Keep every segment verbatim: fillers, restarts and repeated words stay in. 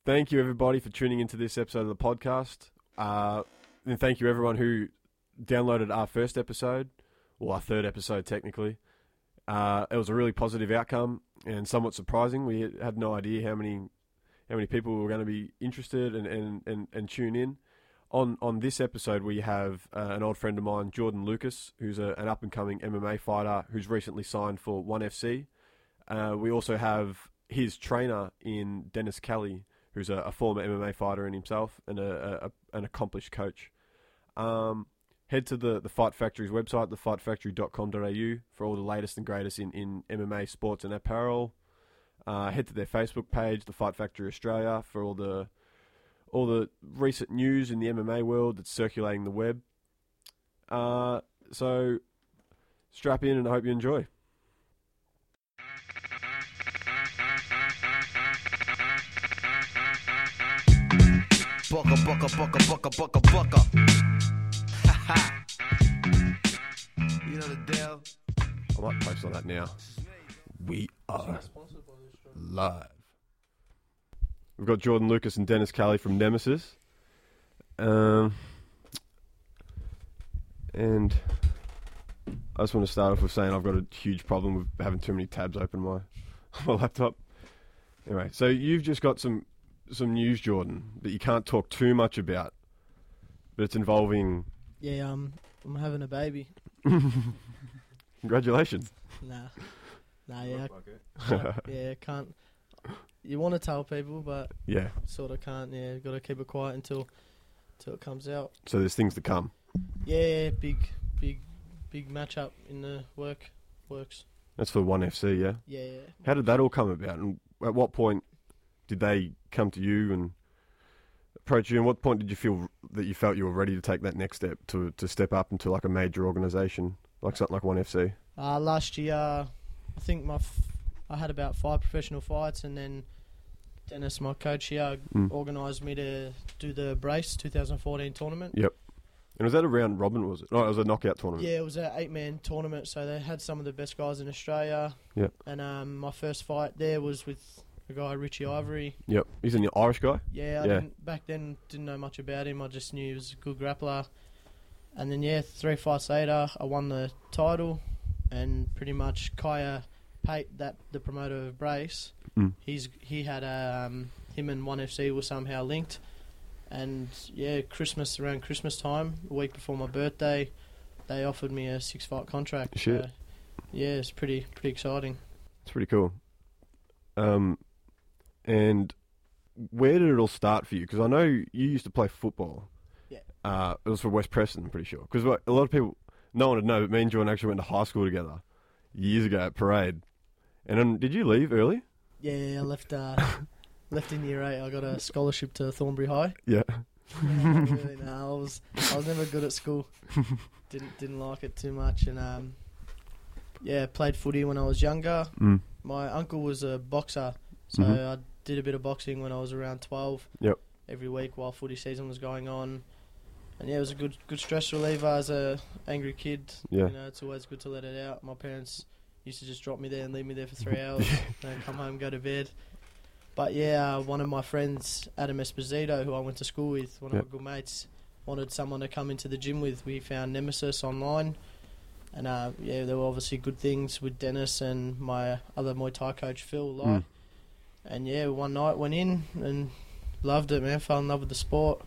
Thank you, everybody, for tuning into this episode of the podcast. Uh, and thank you, everyone who downloaded our first episode, or our third episode, technically. Uh, it was a really positive outcome and somewhat surprising. We had no idea how many how many people were going to be interested and, and, and, and tune in. On on this episode, we have uh, an old friend of mine, Jordan Lucas, who's a, an up-and-coming M M A fighter who's recently signed for ONE F C. Uh, we also have his trainer in Dennis Kelly, who's a, a former M M A fighter in himself and a, a, an accomplished coach. Um, head to the, the Fight Factory's website, the fight factory dot com dot a u, for all the latest and greatest in, in M M A sports and apparel. Uh, head to their Facebook page, the Fight Factory Australia, for all the all the recent news in the M M A world that's circulating the web. Uh, so strap in and I hope you enjoy. Bucka, bucka, bucka, bucka, bucka, bucka. Ha ha. You know the deal. I might post on that now. We are live. We've got Jordan Lucas and Dennis Kelly from Nemesis. Um, and I just want to start off with saying I've got a huge problem with having too many tabs open on my, my laptop. Anyway, so you've just got some, some news, Jordan, that you can't talk too much about, but it's involving... Yeah, um, I'm having a baby. Congratulations. Nah. Nah, yeah. Can't, yeah, can't... You want to tell people, but yeah, sort of can't. Yeah, got to keep it quiet until until it comes out. So there's things to come. Yeah, big, big, big matchup in the work works. That's for ONE F C, yeah? Yeah, yeah. How did that all come about? And at what point did they come to you and approach you? And what point did you feel that you felt you were ready to take that next step to to step up into like a major organisation, like something like ONE F C? Uh, last year, I think my f- I had about five professional fights, and then Dennis, my coach here, mm. organised me to do the Brace twenty fourteen tournament. Yep. And was that a round robin, was it? No, it was a knockout tournament. Yeah, it was an eight-man tournament, so they had some of the best guys in Australia. Yep. And um, my first fight there was with a guy, Richie Ivory. Yep. He's an Irish guy? Yeah, I yeah. Didn't, back then didn't know much about him. I just knew he was a good grappler. And then, yeah, three fights later, I won the title, and pretty much Kaya Pate, that the promoter of Brace, mm. he's he had a, um, him and ONE F C were somehow linked. And yeah, Christmas, around Christmas time, a week before my birthday, they offered me a six fight contract. Shit. So, yeah, it's pretty pretty exciting. It's pretty cool. Um, and where did it all start for you? Because I know you used to play football. Yeah. Uh, it was for West Preston, I'm pretty sure. Because a lot of people, no one would know, but me and Jordan actually went to high school together years ago at Parade. And then, did you leave early? Yeah, I left. Uh, Left in year eight. I got a scholarship to Thornbury High. Yeah. yeah really, no, I was I was never good at school. Didn't didn't like it too much, and um, yeah, played footy when I was younger. Mm. My uncle was a boxer, so mm-hmm. I did a bit of boxing when I was around twelve. Yep. Every week while footy season was going on, and yeah, it was a good good stress reliever as a angry kid. Yeah. You know, it's always good to let it out. My parents used to just drop me there and leave me there for three hours, and come home, go to bed. But yeah, uh, one of my friends, Adam Esposito, who I went to school with, one yep. of my good mates, wanted someone to come into the gym with. We found Nemesis online, and uh, yeah, there were obviously good things with Dennis and my other Muay Thai coach, Phil Lai. Mm. And yeah, one night went in and loved it, man. Fell in love with the sport.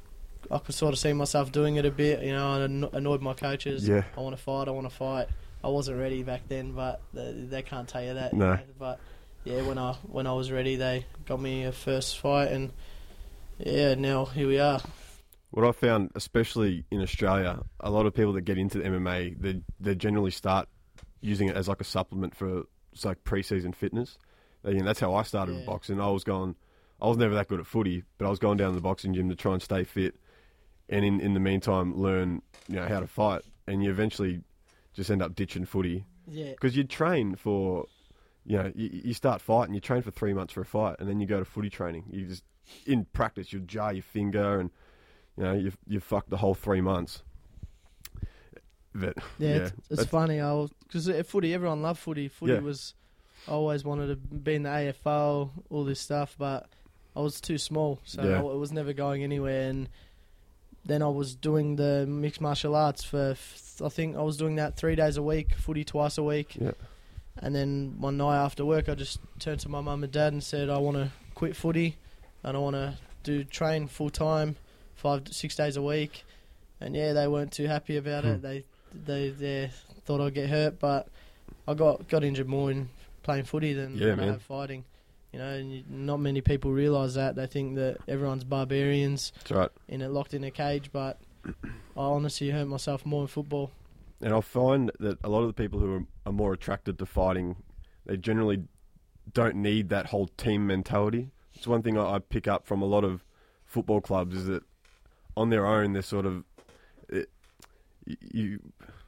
I could sort of see myself doing it a bit, you know, and annoyed my coaches. Yeah. I want to fight, I want to fight. I wasn't ready back then, but they, they can't tell you that. No. You know? But yeah, when I when I was ready, they got me a first fight, and yeah, now here we are. What I found, especially in Australia, a lot of people that get into M M A, they they generally start using it as like a supplement for it's like pre-season fitness. You know, that's how I started yeah. with boxing. I was going, I was never that good at footy, but I was going down to the boxing gym to try and stay fit, and in in the meantime learn you know how to fight, and you eventually just end up ditching footy. Yeah, because you train for. You know, you, you start fighting, you train for three months for a fight, and then you go to footy training. You just, in practice, you jar your finger, and you know, you you fuck the whole three months. But yeah, yeah it's, it's funny. I was because at footy, everyone loved footy. Footy yeah. was, I always wanted to be in the A F L, all this stuff, but I was too small, so Yeah. I, it was never going anywhere. And then I was doing the mixed martial arts for, f- I think I was doing that three days a week, footy twice a week. Yeah. And then one night after work, I just turned to my mum and dad and said, I want to quit footy and I want to do train full time, five to six days a week. And yeah, they weren't too happy about Hmm. it. They, they, they thought I'd get hurt, but I got got injured more in playing footy than, Yeah, than I man. have fighting. You know, and you, not many people realise that. They think that everyone's barbarians That's right. in it, locked in a cage. But I honestly hurt myself more in football. And I find that a lot of the people who are, are more attracted to fighting, they generally don't need that whole team mentality. It's one thing I, I pick up from a lot of football clubs is that on their own, they're sort of it, you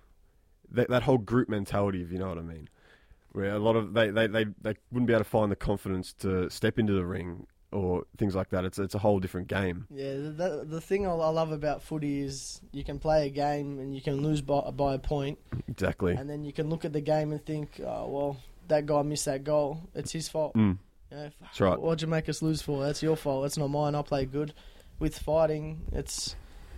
that, that whole group mentality, if you know what I mean. Where a lot of they, they, they, they wouldn't be able to find the confidence to step into the ring or things like that. It's it's a whole different game. Yeah, the, the thing I I love about footy is you can play a game and you can lose by, by a point, Exactly. and then you can look at the game and think, oh, well, that guy missed that goal. It's his fault. Mm, You know, that's right. What'd you make us lose for? That's your fault. That's not mine. I played good. With fighting, it's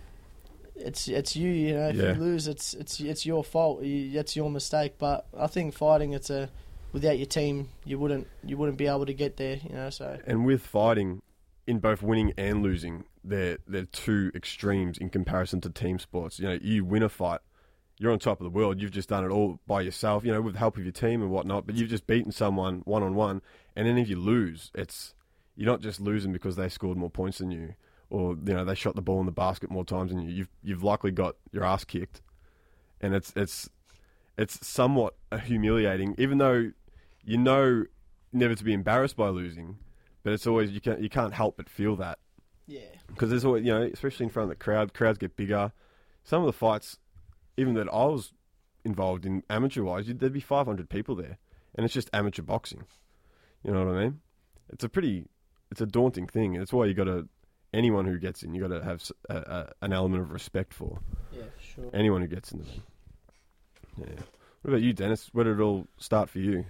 it's it's you. You know, if Yeah. you lose, it's it's it's your fault. You, it's your mistake. But I think fighting, it's a without your team, you wouldn't you wouldn't be able to get there. You know, so And with fighting, in both winning and losing, they're they're two extremes in comparison to team sports. You know, you win a fight, you're on top of the world. You've just done it all by yourself. You know, with the help of your team and whatnot. But you've just beaten someone one on one. And then if you lose, it's you're not just losing because they scored more points than you, or you know they shot the ball in the basket more times than you. You've you've likely got your ass kicked, and it's it's it's somewhat humiliating. Even though you know never to be embarrassed by losing. But it's always you can't you can't help but feel that yeah, because there's always you know especially in front of the crowd. Crowds get bigger. Some of the fights, even that I was involved in amateur wise, there'd be five hundred people there, and it's just amateur boxing. You know what I mean? It's a pretty, it's a daunting thing, and it's why you got to anyone who gets in, you got to have s- a, a, an element of respect for yeah, for sure. anyone who gets in the ring. Yeah. What about you, Dennis? Where did it all start for you?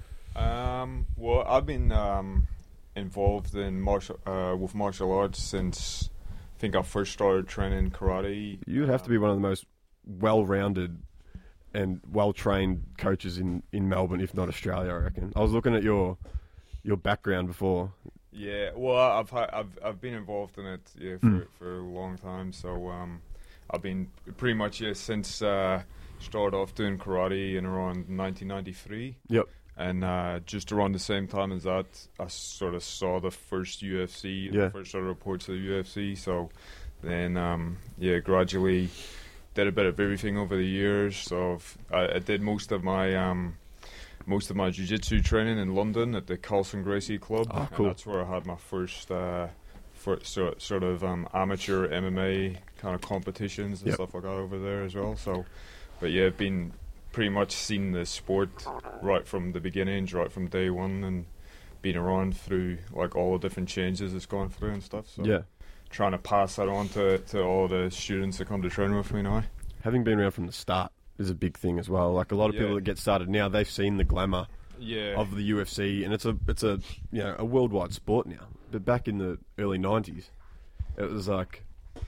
Um, well, I've been um, involved in martial uh, with martial arts since I think I first started training karate. You would have to be one of the most well-rounded and well-trained coaches in, in Melbourne, if not Australia, I reckon. I was looking at your your background before. Yeah, well, I've ha- I've I've been involved in it yeah for Mm. for a long time. So um, I've been pretty much yeah since uh, started off doing karate in around nineteen ninety-three. Yep. And uh, just around the same time as that, I sort of saw the first U F C, Yeah. the first sort of reports of the U F C. So then, um, yeah, gradually did a bit of everything over the years. So I've, I, I did most of my um, most of my jiu-jitsu training in London at the Carlson Gracie Club. Oh, cool. And that's where I had my first uh, for, sort sort of um, amateur M M A kind of competitions and Yep. stuff like that over there as well. So, but yeah, been pretty much seen the sport right from the beginnings, right from day one, and been around through like all the different changes it's gone through and stuff. So Yeah. trying to pass that on to, to all the students that come to train with me now. Having been around from the start is a big thing as well. Like a lot of Yeah. people that get started now, they've seen the glamour Yeah. of the U F C, and it's a it's a you know a worldwide sport now. But back in the early nineties, it was like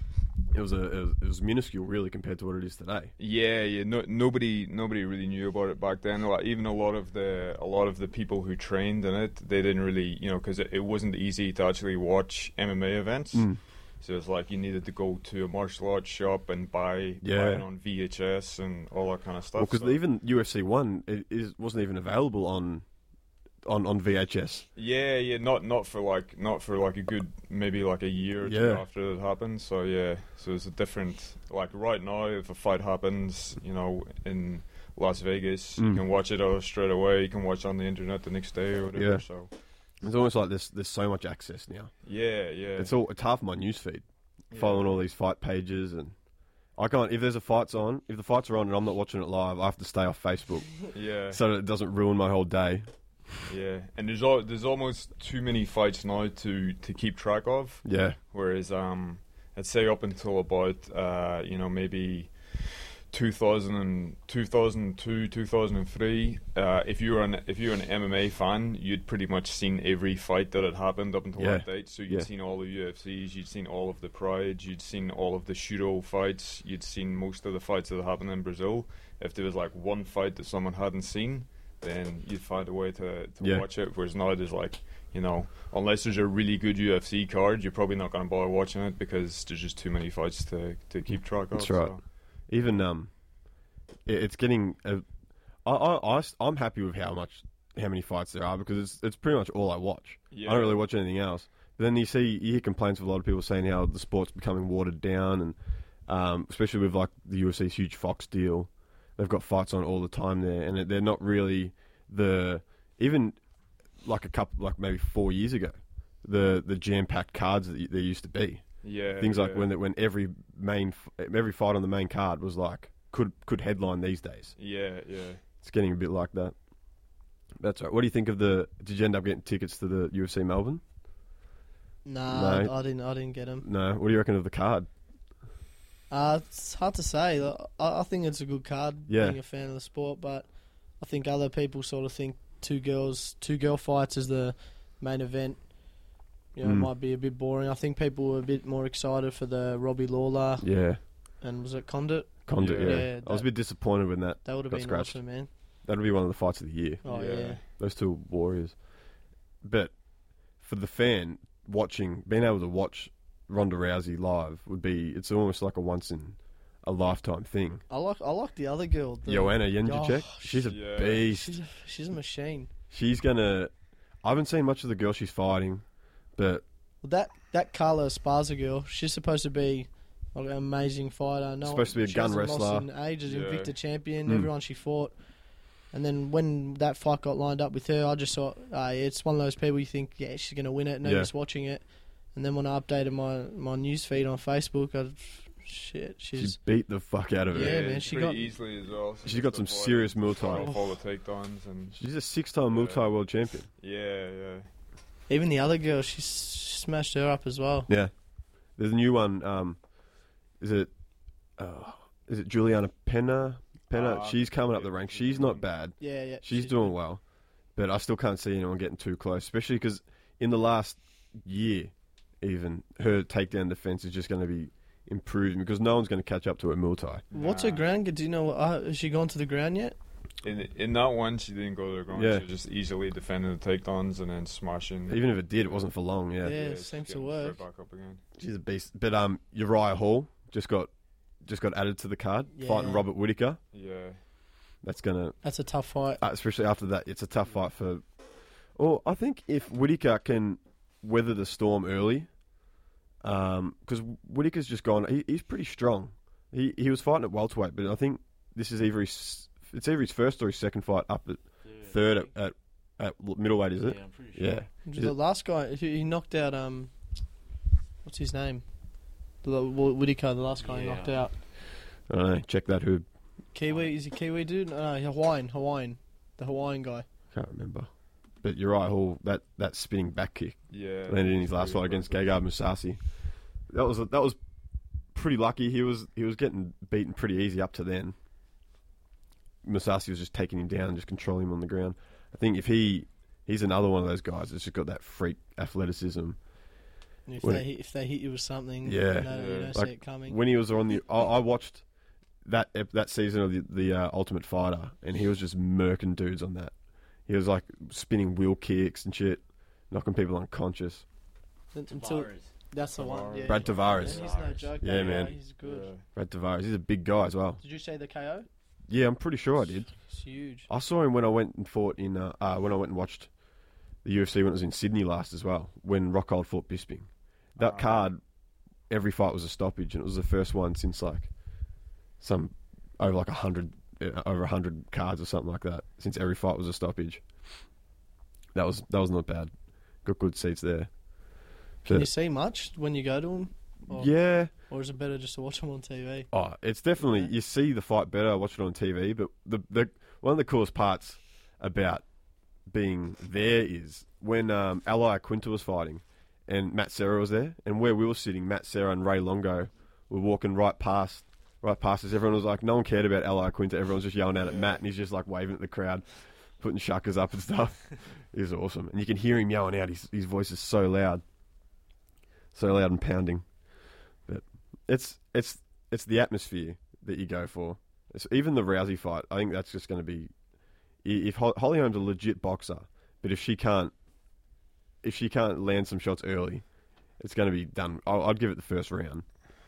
it was a it was, it was minuscule really compared to what it is today. Yeah, yeah. No, nobody, nobody really knew about it back then. Like, even a lot of the, a lot of the people who trained in it, they didn't really, you know, because it, it wasn't easy to actually watch M M A events. Mm. So it's like you needed to go to a martial arts shop and buy, Yeah. buy it on V H S and all that kind of stuff. Well, because So- even U F C one it is wasn't even available on on on V H S. yeah, yeah, not not for like not for like a good maybe like a year or two Yeah. after it happened. So yeah, so it's a different like right now if a fight happens, you know, in Las Vegas, Mm. you can watch it all straight away. You can watch it on the internet the next day or whatever. Yeah. So It's almost like there's there's so much access now. yeah, yeah, It's all it's half my newsfeed, yeah. following all these fight pages, and I can't if there's a fight's on, if the fights are on and I'm not watching it live, I have to stay off Facebook yeah, so that it doesn't ruin my whole day. yeah. And there's al- there's almost too many fights now to to keep track of. Yeah, Whereas, um, I'd say up until about, uh, you know, maybe two thousand, two thousand two, two thousand three, uh, if you were an if you were an M M A fan, you'd pretty much seen every fight that had happened up until Yeah. that date. So you'd Yeah. seen all the U F Cs, you'd seen all of the Prides, you'd seen all of the Shooto fights, you'd seen most of the fights that happened in Brazil. If there was like one fight that someone hadn't seen, then you'd find a way to, to Yeah. watch it. Whereas now there's like, you know, unless there's a really good U F C card, you're probably not going to bother watching it because there's just too many fights to, to keep track of. That's right. So. Even um, it- it's getting. A, I, I, I, I'm happy with how much, how many fights there are because it's it's pretty much all I watch. Yeah. I don't really watch anything else. But then you see, you hear complaints of a lot of people saying how the sport's becoming watered down, and um, especially with like the U F C's huge Fox deal, they've got fights on all the time there, and they're not really the even like a couple, like maybe four years ago, the the jam packed cards that there used to be. Yeah, Things like yeah. when the, when every main every fight on the main card was like could could headline these days. Yeah, yeah. It's getting a bit like that. That's right. What do you think of the? Did you end up getting tickets to the U F C Melbourne? Nah, No. I, I didn't. I didn't get them. No. What do you reckon of the card? Uh, it's hard to say. I, I think it's a good card. Yeah. Being a fan of the sport, but I think other people sort of think two girls, two girl fights is the main event. You know, Mm. it might be a bit boring. I think people were a bit more excited for the Robbie Lawler Yeah, and was it Condit? Condit. Yeah. Yeah, Yeah, I was a that- bit disappointed when that. That would have Got been scratched. awesome, man. That'll be one of the fights of the year. Oh Yeah. yeah. Those two warriors. But for the fan watching, being able to watch Ronda Rousey live would be. It's almost like a once in a lifetime thing. I like I like the other girl. The, Joanna Jędrzejczyk, Oh, she's a yeah. beast. she's a, she's a machine. She's gonna. I haven't seen much of the girl she's fighting, but Well, that that Carla Esparza girl, she's supposed to be like an amazing fighter. No, Supposed to be a she gun hasn't lost wrestler. in ages, Yeah. Invicta champion. Mm. Everyone she fought, and then when that fight got lined up with her, I just thought, uh, it's one of those people you think, yeah, she's gonna win it. No, Yeah. just watching it, and then when I updated my my news feed on Facebook, I shit, she she's beat the fuck out of her. Yeah, man, she pretty got- easily as well. She's got some serious Muay Thai. Off all the takedowns and She's a six-time Muay Thai world champion. yeah, yeah. even the other girl, she s- smashed her up as well. Yeah. There's a new one. Um, is it? Uh, is it Juliana Pena? Pena. Ah, she's coming up yeah, the ranks. she's She's not good. bad. Yeah, yeah, She's doing well, but I still can't see anyone getting too close. Especially because in the last year, even her takedown defense is just going to be improving because no one's going to catch up to her Muay Thai. What's her Nah. ground? Do you know? Uh, has she gone to the ground yet? In in that one, she didn't go to the ground. Yeah. She was just easily defending the takedowns and then smashing. Even if it did, it wasn't for long. Yeah, Yeah. just seems to getting work. straight back up again. she's a beast. But um, Uriah Hall just got just got added to the card, Yeah. fighting Robert Whittaker. Yeah, That's gonna, That's a tough fight. uh, especially after that, it's a tough fight for. Or I think if Whittaker can weather the storm early, because Whittaker's just gone. He, he's pretty strong. He he was fighting at welterweight, but I think this is either his it's either his first or his second fight up at third at, at, at middleweight. Is it? Yeah, I'm pretty sure. Yeah. The last guy, he he knocked out, um, what's his name? The Wh- Whittaker, the last guy he Yeah. knocked out. I don't know. Check that. Who Kiwi, is he Kiwi dude? No, no, Hawaiian, Hawaiian. The Hawaiian guy. can't remember. But Uriah Hall, that, that spinning back kick yeah. landed in his It's last pretty fight against impressive. Gegard Mousasi. That was that was pretty lucky. He was he was getting beaten pretty easy up to then. Mousasi was just taking him down and just controlling him on the ground. I think if he he's another one of those guys that's just got that freak athleticism. And if When they hit, if they hit you with something, Yeah. you, know, you Yeah. don't Like, see it coming. When he was on the, I, I watched that ep- that season of the, the uh, Ultimate Fighter, and he was just murking dudes on that. He was like spinning wheel kicks and shit, knocking people unconscious. Until Tavares. that's the one. Yeah, Brad yeah. Tavares. And he's no joke. Yeah, that man. guy, He's good. Yeah. Brad Tavares, he's a big guy as well. Did you say the K O? Yeah, I'm pretty sure I did. It's huge. I saw him when I went and fought in uh, uh, when I went and watched the U F C when it was in Sydney last as well. When Rockhold fought Bisping, that Ah. card, every fight was a stoppage, and it was the first one since like some over like a hundred uh, over a hundred cards or something like that. Since every fight was a stoppage, that was that was not bad. Got good seats there. Can But- you see much when you go to them? Or, yeah. Or is it better just to watch them on T V? Oh, it's definitely Yeah. you see the fight better. Watch it on T V, but the the one of the coolest parts about being there is when um, Ally Quinta was fighting, and Matt Serra was there, and where we were sitting, Matt Serra and Ray Longo were walking right past right past us. Everyone was like, no one cared about Ally Quinta. Everyone's just yelling out at Matt, and he's just like waving at the crowd, putting shuckers up and stuff. It was awesome, and you can hear him yelling out. His his voice is so loud, so loud and pounding. But it's it's it's the atmosphere that you go for. It's, even the Rousey fight, I think that's just going to be. If Holly Holm's a legit boxer, but if she can't, if she can't land some shots early, it's going to be done. I'll, I'd give it the first round.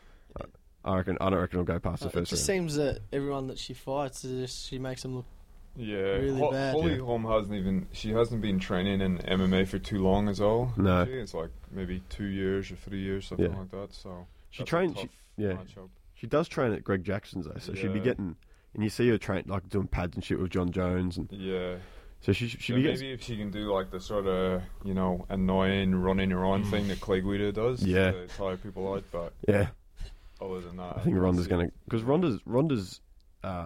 I reckon. I don't reckon it'll go past the It first just round. seems that everyone that she fights, is just, she makes them look. Yeah, Really Ho- bad. Holly Yeah. Holm hasn't even she hasn't been training in M M A for too long as well. No. Actually. It's like maybe two years or three years, something Yeah. like that. So She that's a trained. tough She, yeah, matchup. she does train at Greg Jackson's though, so she'd be Yeah. getting. And you see her train like doing pads and shit with John Jones, and Yeah. so she she'd Yeah, be maybe getting. if she can do like the sort of you know annoying running around thing that Clay Guida does, Yeah. to tire people out. But Yeah, other than that, I think don't Ronda's see- gonna because Ronda's Ronda's uh,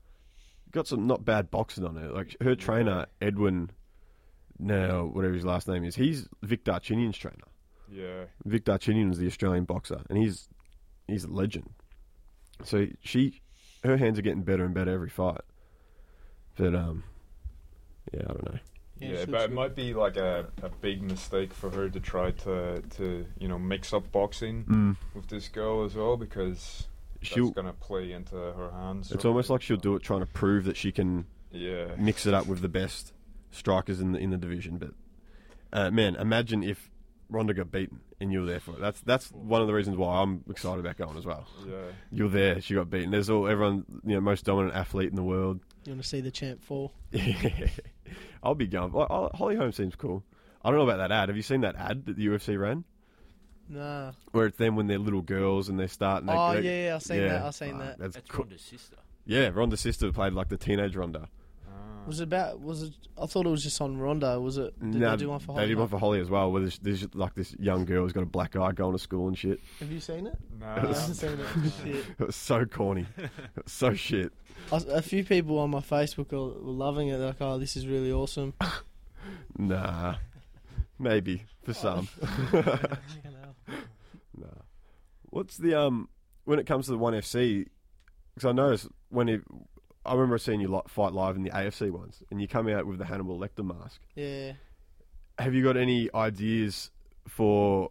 got some not bad boxing on her. Like her trainer Edwin, no whatever his last name is, he's Vic Darchinyan's trainer. Yeah. Vic Darchinyan's the Australian boxer, and he's he's a legend. So she, her hands are getting better and better every fight. But um, yeah, I don't know. Yeah, Yeah, she but looks it good. might be like a, a big mistake for her to try to, to you know mix up boxing Mm. with this girl as well because She'll. that's gonna play into her hands. It's sort almost of. like she'll do it trying to prove that she can Yeah. mix it up with the best strikers in the in the division. But uh, man, imagine if Ronda got beaten and you were there for it. That's that's one of the reasons why I'm excited about going as well. Yeah. You're there. She got beaten. There's all everyone, you know, most dominant athlete in the world. You want to see the champ fall? Yeah, I'll be going. I- I- Holly Holm seems cool. I don't know about that ad. Have you seen that ad that the U F C ran? Nah. Where it's them when they're little girls and they start. And they, Oh, they- yeah, yeah, I've seen that, I've seen Ah, that. That's, That's cool. Ronda's sister. Yeah, Ronda's sister played like the teenage Ronda. Ah. Was it about? Was it? I thought it was just on Ronda. Was it? Did Nah, they do one for They Holly? did one for Holly as well. Where there's, there's like this young girl who's got a black eye going to school and shit. Have you seen it? Nah. I haven't seen it. Shit. It was so corny. It was so shit. I- A few people on my Facebook were, were loving it. They're like, "Oh, this is really awesome." Nah, maybe for some. Fucking hell. Nah. What's the um when it comes to the one F C? Because I noticed when it, I remember seeing you li- fight live in the A F C ones, and you come out with the Hannibal Lecter mask. Yeah. Have you got any ideas for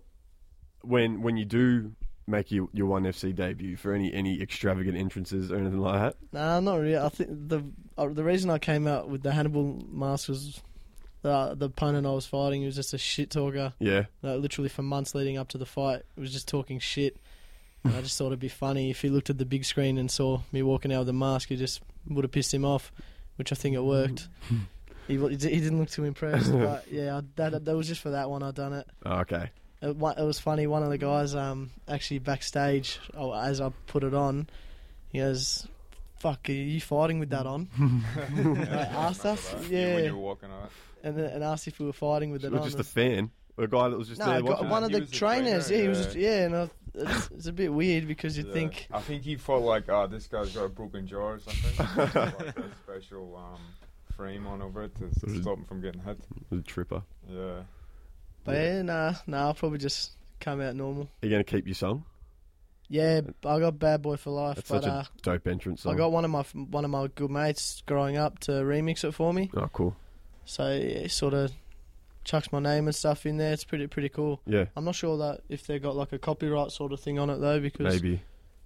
when when you do make your, your one F C debut for any any extravagant entrances or anything like that? Nah, not really. I think the uh, the reason I came out with the Hannibal mask was the the opponent I was fighting. He was just a shit talker. Yeah, Like, literally for months leading up to the fight, it was just talking shit. And I just thought it'd be funny if he looked at the big screen and saw me walking out with a mask. It just would have pissed him off, which I think it worked. he wa- he didn't look too impressed, but yeah, I, that that was just for that one. I done it. oh, okay. It, wa- it was funny. One of the guys, um, actually backstage, oh, as I put it on, he goes, "Fuck, are you fighting with that on?" Yeah, I asked us, remember that. yeah. When you were walking out. and then, and asked if we were fighting with So it it was on. just a fan, a guy that was just no, there I got watching. one of He the was the trainers. trainer, yeah, he was. yeah. Just, yeah, and I, it's, it's a bit weird because you Yeah. think. I think he felt like, ah, this guy's got a broken jaw or something. Like a special um, frame on over it to s- stop him from getting hit. It was a tripper. Yeah. But yeah, nah, nah. I'll probably just come out normal. Are you going to keep your song? Yeah, I got Bad Boy for Life, That's but such uh, a dope entrance song. I got one of my one of my good mates growing up to remix it for me. Oh, cool. So yeah, he sort of chucks my name and stuff in there. It's pretty pretty cool. Yeah, I'm not sure that if they got like a copyright sort of thing on it though, because maybe.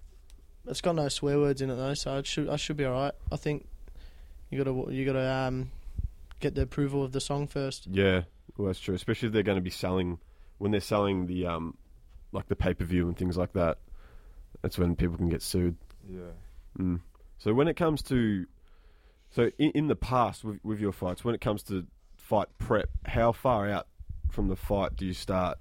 it's got no swear words in it though. So it should I should be alright. I think you gotta you gotta um get the approval of the song first. Yeah, well, that's true. Especially if they're going to be selling, when they're selling the um, like the pay per view and things like that. That's when people can get sued. Yeah. Mm. So when it comes to, so in, in the past with, with your fights, when it comes to fight prep, how far out from the fight do you start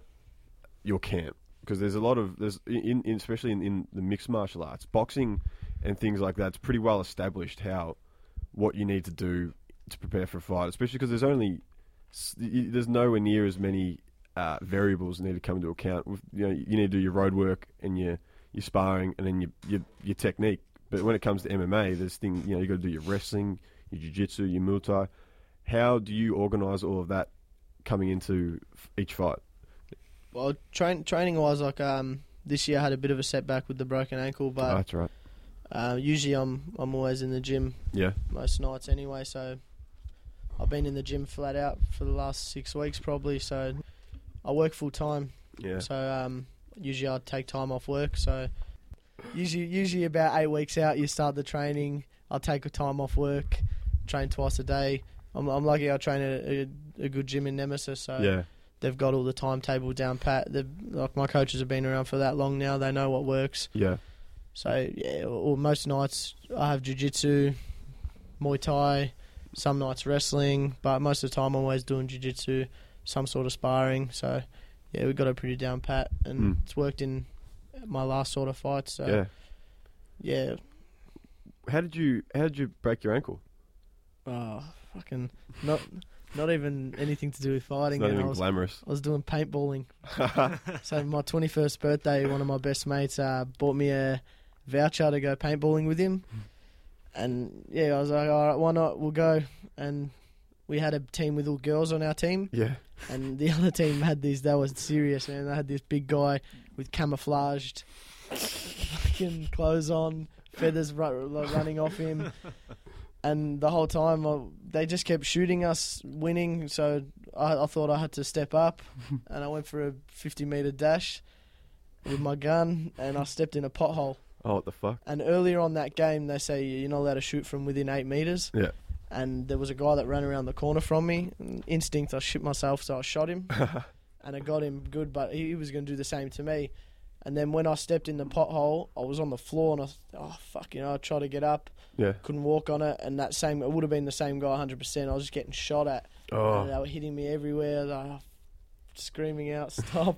your camp? Because there's a lot of there's in, in especially in, in the mixed martial arts, boxing and things like that. It's pretty well established how what you need to do to prepare for a fight, especially because there's only s- y- there's nowhere near as many uh, variables that need to come into account. With, you know, you need to do your road work and your your sparring and then your your, your technique. But when it comes to M M A, there's thing you know you got to do your wrestling, your jiu-jitsu, your Muay Thai. How do you organise all of that coming into f- each fight? Well, train training wise, like um this year I had a bit of a setback with the broken ankle, Oh, but that's right. Uh, usually I'm I'm always in the gym Yeah. most nights anyway, so I've been in the gym flat out for the last six weeks probably. So I work full time. Yeah. So um, usually I take time off work. So usually usually about eight weeks out, you start the training. I'll take a time off work, train twice a day. I'm, I'm lucky I train at a, a good gym in Nemesis, so Yeah. they've got all the timetable down pat. They've, like my coaches have been around for that long now. They know what works. Yeah. So yeah, or most nights I have jiu-jitsu, Muay Thai, some nights wrestling, but most of the time I'm always doing jiu-jitsu, some sort of sparring. So yeah, we got it pretty down pat, and Mm. it's worked in my last sort of fights. So Yeah. yeah, How did you How did you break your ankle? oh, fucking not not even anything to do with It's fighting. not and I even was, glamorous. I was doing paintballing. So my twenty-first birthday, one of my best mates uh, bought me a voucher to go paintballing with him. And yeah, I was like, all right, why not? We'll go. And we had a team with all girls on our team. Yeah. And the other team had these, they were serious, man. They had this big guy with camouflaged fucking clothes on, feathers ru- like running off him. And the whole time, I, they just kept shooting us, winning. So I, I thought I had to step up, and I went for a fifty metre dash with my gun, and I stepped in a pothole. Oh, what the fuck? And earlier on that game, they say you're not allowed to shoot from within eight metres. Yeah. And there was a guy that ran around the corner from me. And instinct, I shit myself, so I shot him. And I got him good, but he was going to do the same to me. And then when I stepped in the pothole, I was on the floor, and I thought, oh, fuck, you know, I tried to get up. Yeah. Couldn't walk on it, and that same, it would have been the same guy one hundred percent. I was just getting shot at. Oh. And they were hitting me everywhere, like, screaming out, stop.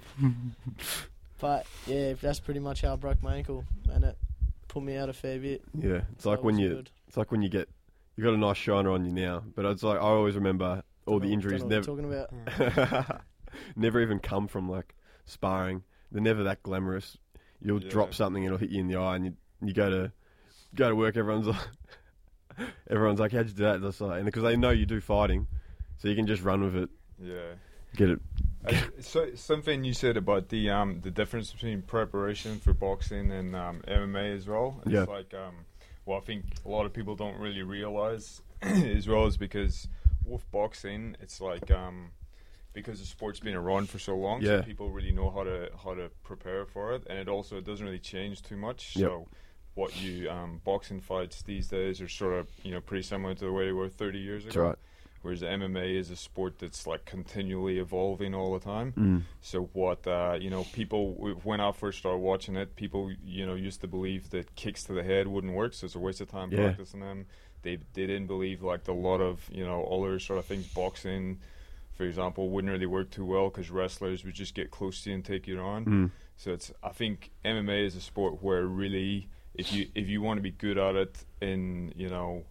But, yeah, that's pretty much how I broke my ankle, and it put me out a fair bit. Yeah. It's So like it when was you good. It's like when you get you got a nice shiner on you now, but it's like I always remember all the Don't know- injuries don't know never what you're talking about. never even come from like sparring. They're never that glamorous. You'll Yeah. drop something, it'll hit you in the eye, and you you go to go to work. Everyone's like, everyone's like, "How'd you do that?" That's like, and because they know you do fighting, so you can just run with it, Yeah. get it. Uh, so something you said about the um the difference between preparation for boxing and um, M M A as well. It's Yeah. like um well I think a lot of people don't really realize as well is because with boxing it's like um because the sport's been around for so long, Yeah. so people really know how to how to prepare for it, and it also it doesn't really change too much. Yep. So what you um boxing fights these days are sort of you know pretty similar to the way they were thirty years That's ago. right. Whereas the M M A is a sport that's like continually evolving all the time. Mm. So what uh, you know, people when I first started watching it, people you know used to believe that kicks to the head wouldn't work, so it's a waste of time Yeah. practicing them. They they didn't believe like a lot of you know other sort of things. Boxing, for example, wouldn't really work too well because wrestlers would just get close to you and take you on. Mm. So it's I think M M A is a sport where really if you if you want to be good at it in you know.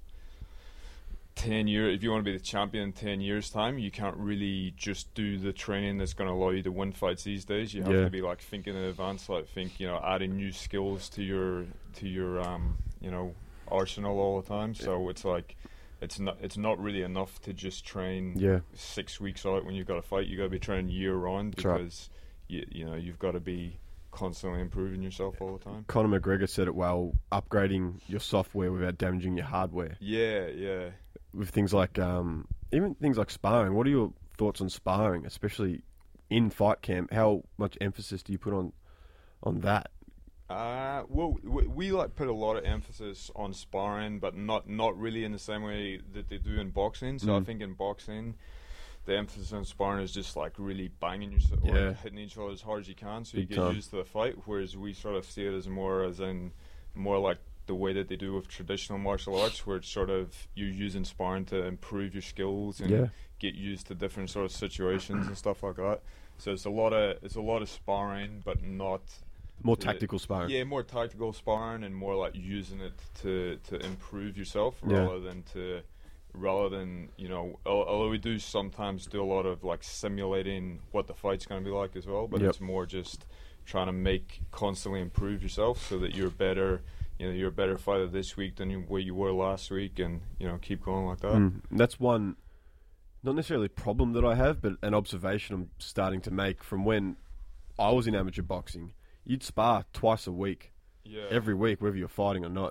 ten years, if you want to be the champion in ten years time, you can't really just do the training that's going to allow you to win fights these days. You have Yeah. to be like thinking in advance, like think you know adding new skills to your to your um you know arsenal all the time. So it's like it's not it's not really enough to just train Yeah. six weeks out when you've got to fight. You got to be training year round That's right. because you you know you've got to be constantly improving yourself all the time. Conor McGregor said it well: upgrading your software without damaging your hardware. Yeah, yeah. With things like um, even things like sparring. What are your thoughts on sparring, especially in fight camp? How much emphasis do you put on on that? Uh, well, we, we like put a lot of emphasis on sparring, but not not really in the same way that they do in boxing. So I Mm. think in boxing, the emphasis on sparring is just like really banging yourself, Yeah. like hitting each other as hard as you can, so Big you get time. used to the fight. Whereas we sort of see it as more as in more like the way that they do with traditional martial arts, where it's sort of you're using sparring to improve your skills and Yeah. get used to different sort of situations and stuff like that. So it's a lot of it's a lot of sparring, but not. More to- tactical sparring. Yeah, more tactical sparring and more like using it to, to improve yourself Yeah. rather than to rather than you know. al- Although we do sometimes do a lot of like simulating what the fight's going to be like as well, but Yep. it's more just trying to make constantly improve yourself so that you're better. You know, you're a better fighter this week than you, what you were last week, and you know, keep going like that. Mm. That's one, not necessarily a problem that I have, but an observation I'm starting to make from when I was in amateur boxing. You'd spar twice a week, Yeah, every week, whether you're fighting or not.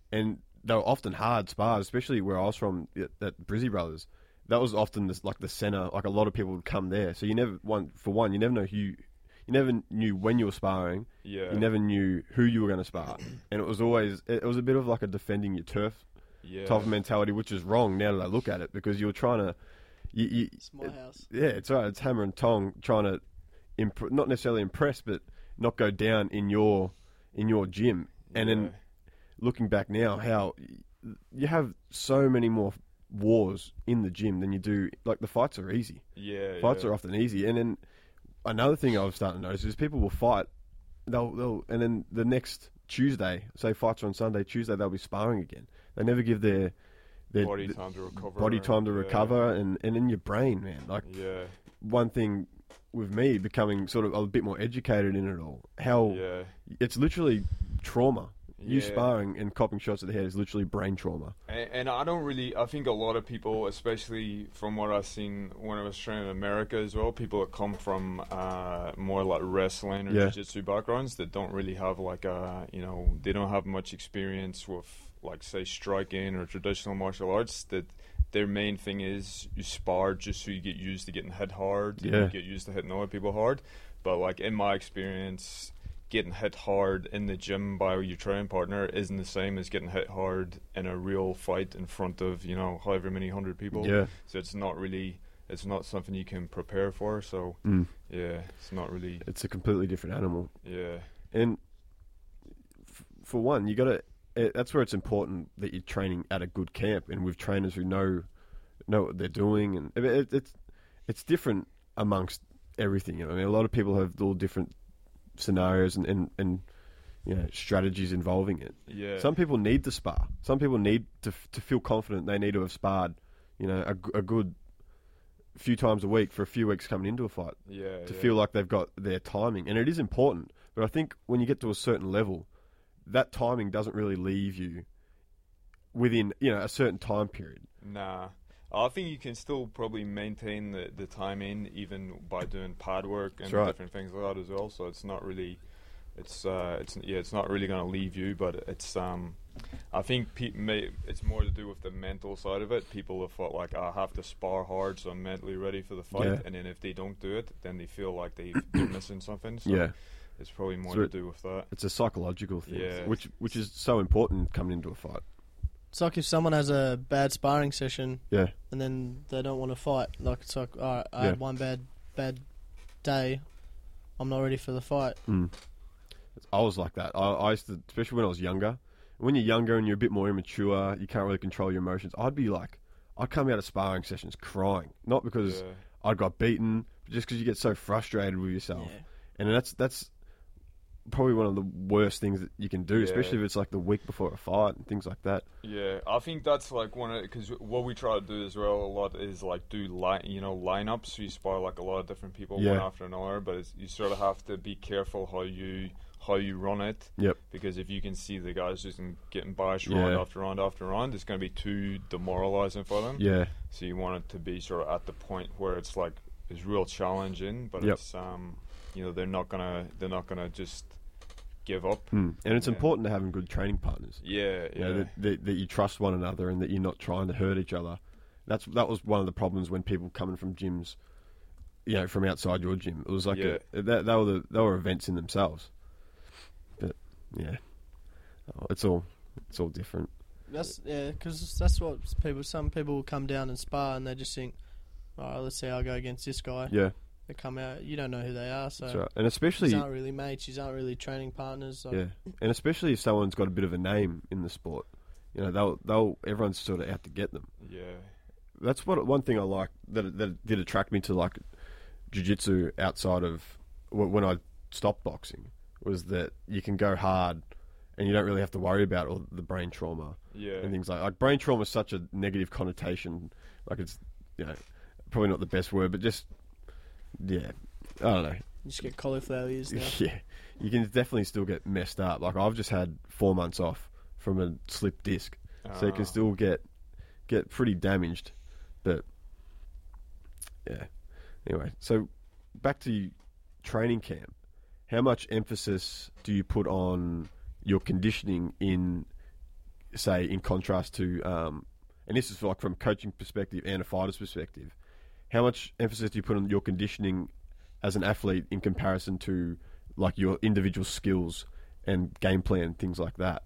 and they were often hard spars, especially where I was from at, at Brizzy Brothers. That was often this, like the center. Like a lot of people would come there, so you never one for one. You never know who. You, you never knew when you were sparring. Yeah. You never knew who you were going to spar, and it was always it was a bit of like a defending your turf Yeah. type of mentality, which is wrong now that I look at it, because you were trying to. You, you, It's my house. Yeah, it's right. It's hammer and tong, trying to imp- not necessarily impress, but not go down in your in your gym. And Yeah. then looking back now, how y- you have so many more wars in the gym than you do. Like the fights are easy. Yeah. Fights yeah. are often easy. And then another thing I've started to notice is people will fight. They'll, they'll and then the next Tuesday, say fights are on Sunday, Tuesday they'll be sparring again. They never give their their body time to recover. body time to yeah. recover, and, and in your brain, man. Like Yeah. one thing with me becoming sort of a bit more educated in it all, how Yeah. it's literally trauma. You Yeah. sparring and copping shots at the head is literally brain trauma. And, and I don't really. I think a lot of people, especially from what I've seen when I was training in America as well, people that come from uh, more like wrestling or Yeah. jiu-jitsu backgrounds that don't really have like a, you know, they don't have much experience with like say striking or traditional martial arts. That their main thing is you spar just so you get used to getting hit hard. and Yeah. You get used to hitting other people hard. But like in my experience, getting hit hard in the gym by your training partner isn't the same as getting hit hard in a real fight in front of, you know, however many hundred people. Yeah. So it's not really, it's not something you can prepare for. So Mm. yeah, it's not really, It's a completely different animal. yeah, And f- for one, you got to. That's where it's important that you're training at a good camp and with trainers who know know what they're doing. And it, it, it's it's different amongst everything. You know, I mean, a lot of people have all different scenarios and, and, and you know strategies involving it. yeah. Some people need to spar. Some people need to f- to feel confident. They need to have sparred, you know, a, g- a good few times a week for a few weeks coming into a fight yeah, to yeah. feel like they've got their timing. And it is important. But I think when you get to a certain level, that timing doesn't really leave you within, you know, a certain time period. Nah. I think you can still probably maintain the, the timing even by doing pad work and That's right. different things like that as well. So it's not really, it's uh, it's yeah, it's not really going to leave you. But it's um, I think pe- may, it's more to do with the mental side of it. People have thought like I have to spar hard, so I'm mentally ready for the fight. Yeah. And then if they don't do it, then they feel like they they're missing something. So Yeah. it's probably more So to it- do with that. It's a psychological thing, Yeah. which which is so important coming into a fight. It's like if someone has a bad sparring session Yeah. and then they don't want to fight. Like it's like, all right, I Yeah. had one bad bad day. I'm not ready for the fight. Mm. I was like that. I, I used to, especially when I was younger. When you're younger and you're a bit more immature, you can't really control your emotions. I'd be like, I'd come out of sparring sessions crying, not because Yeah. I got beaten, but just because you get so frustrated with yourself. Yeah. And that's that's probably one of the worst things that you can do, Yeah. especially if it's like the week before a fight and things like that. Yeah, I think that's like one of because what we try to do as well a lot is like do line you know lineups. So you spar like a lot of different people Yeah. one after another, but it's, you sort of have to be careful how you how you run it. Yep. Because if you can see the guys just getting bashed Yeah. round after round after round, it's going to be too demoralizing for them. Yeah. So you want it to be sort of at the point where it's like it's real challenging, but Yep. it's um you know they're not gonna they're not gonna just give up. Mm. And it's Yeah. important to having good training partners. Yeah, You yeah, know, that, that, that you trust one another and that you're not trying to hurt each other. That's that was one of the problems when people coming from gyms, you know, from outside your gym. It was like Yeah. a, that they were the, they were events in themselves. But yeah, oh, it's all it's all different. That's yeah, because that's what people. Some people will come down and spar, and they just think, "All right, let's see. I'll go against this guy." Yeah, They come out. You don't know who they are, so that's right. And especially these aren't really mates. These aren't really training partners. So. yeah, and especially if someone's got a bit of a name in the sport, you know, they'll they'll everyone's sort of out to get them. yeah. That's what one thing I like that that did attract me to like jiu-jitsu outside of w- when I stopped boxing was that you can go hard and you don't really have to worry about all the brain trauma Yeah. and things like like brain trauma is such a negative connotation, like it's you know probably not the best word, but just yeah, I don't know. You just get cauliflower ears now. Yeah, you can definitely still get messed up. Like I've just had four months off from a slipped disc, so you can Ah. still get get pretty damaged. But yeah, anyway, so back to training camp. How much emphasis do you put on your conditioning in say, in contrast to, um, and this is like from a coaching perspective and a fighter's perspective, how much emphasis do you put on your conditioning as an athlete in comparison to like your individual skills and game plan, things like that?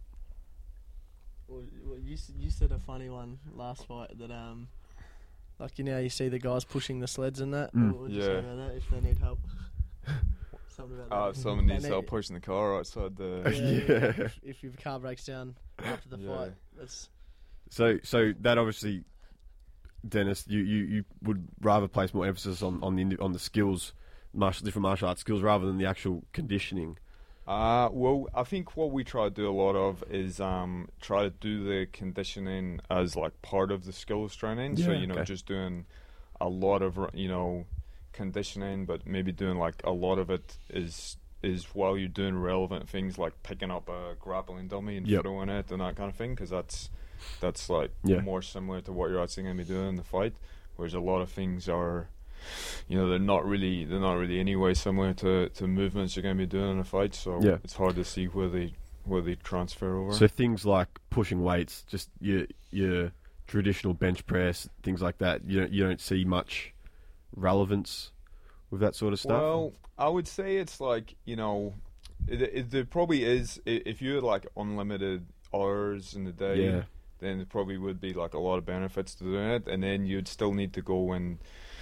Well, well, you s- you said a funny one last fight that um, like you know you see the guys pushing the sleds and that. Mm. What would you Yeah. say about that if they need help? Something about that. Uh, someone needs They help need- pushing the car outside the. Yeah, Yeah. yeah, If, if your car breaks down after the Yeah. fight, that's So, so that obviously, Dennis, you, you, you would rather place more emphasis on on the indi- on the skills, martial different martial arts skills, rather than the actual conditioning. Uh, well, I think what we try to do a lot of is um, try to do the conditioning as like part of the skills training. So, Yeah, you know, okay. just doing a lot of, you know, conditioning, but maybe doing like a lot of it is is while you're doing relevant things like picking up a grappling dummy and Yep. throwing it and that kind of thing, because that's, that's like Yeah. more similar to what you're actually going to be doing in the fight, whereas a lot of things are, you know, they're not really they're not really anyway similar to, to movements you're going to be doing in a fight. So Yeah. it's hard to see where they where they transfer over. So things like pushing weights, just your your traditional bench press, things like that. You don't you don't see much relevance with that sort of stuff. Well, I would say it's like, you know, it, it, there probably is. i- If you had like unlimited hours in the day, Yeah. then it probably would be like a lot of benefits to doing it, and then you'd still need to go and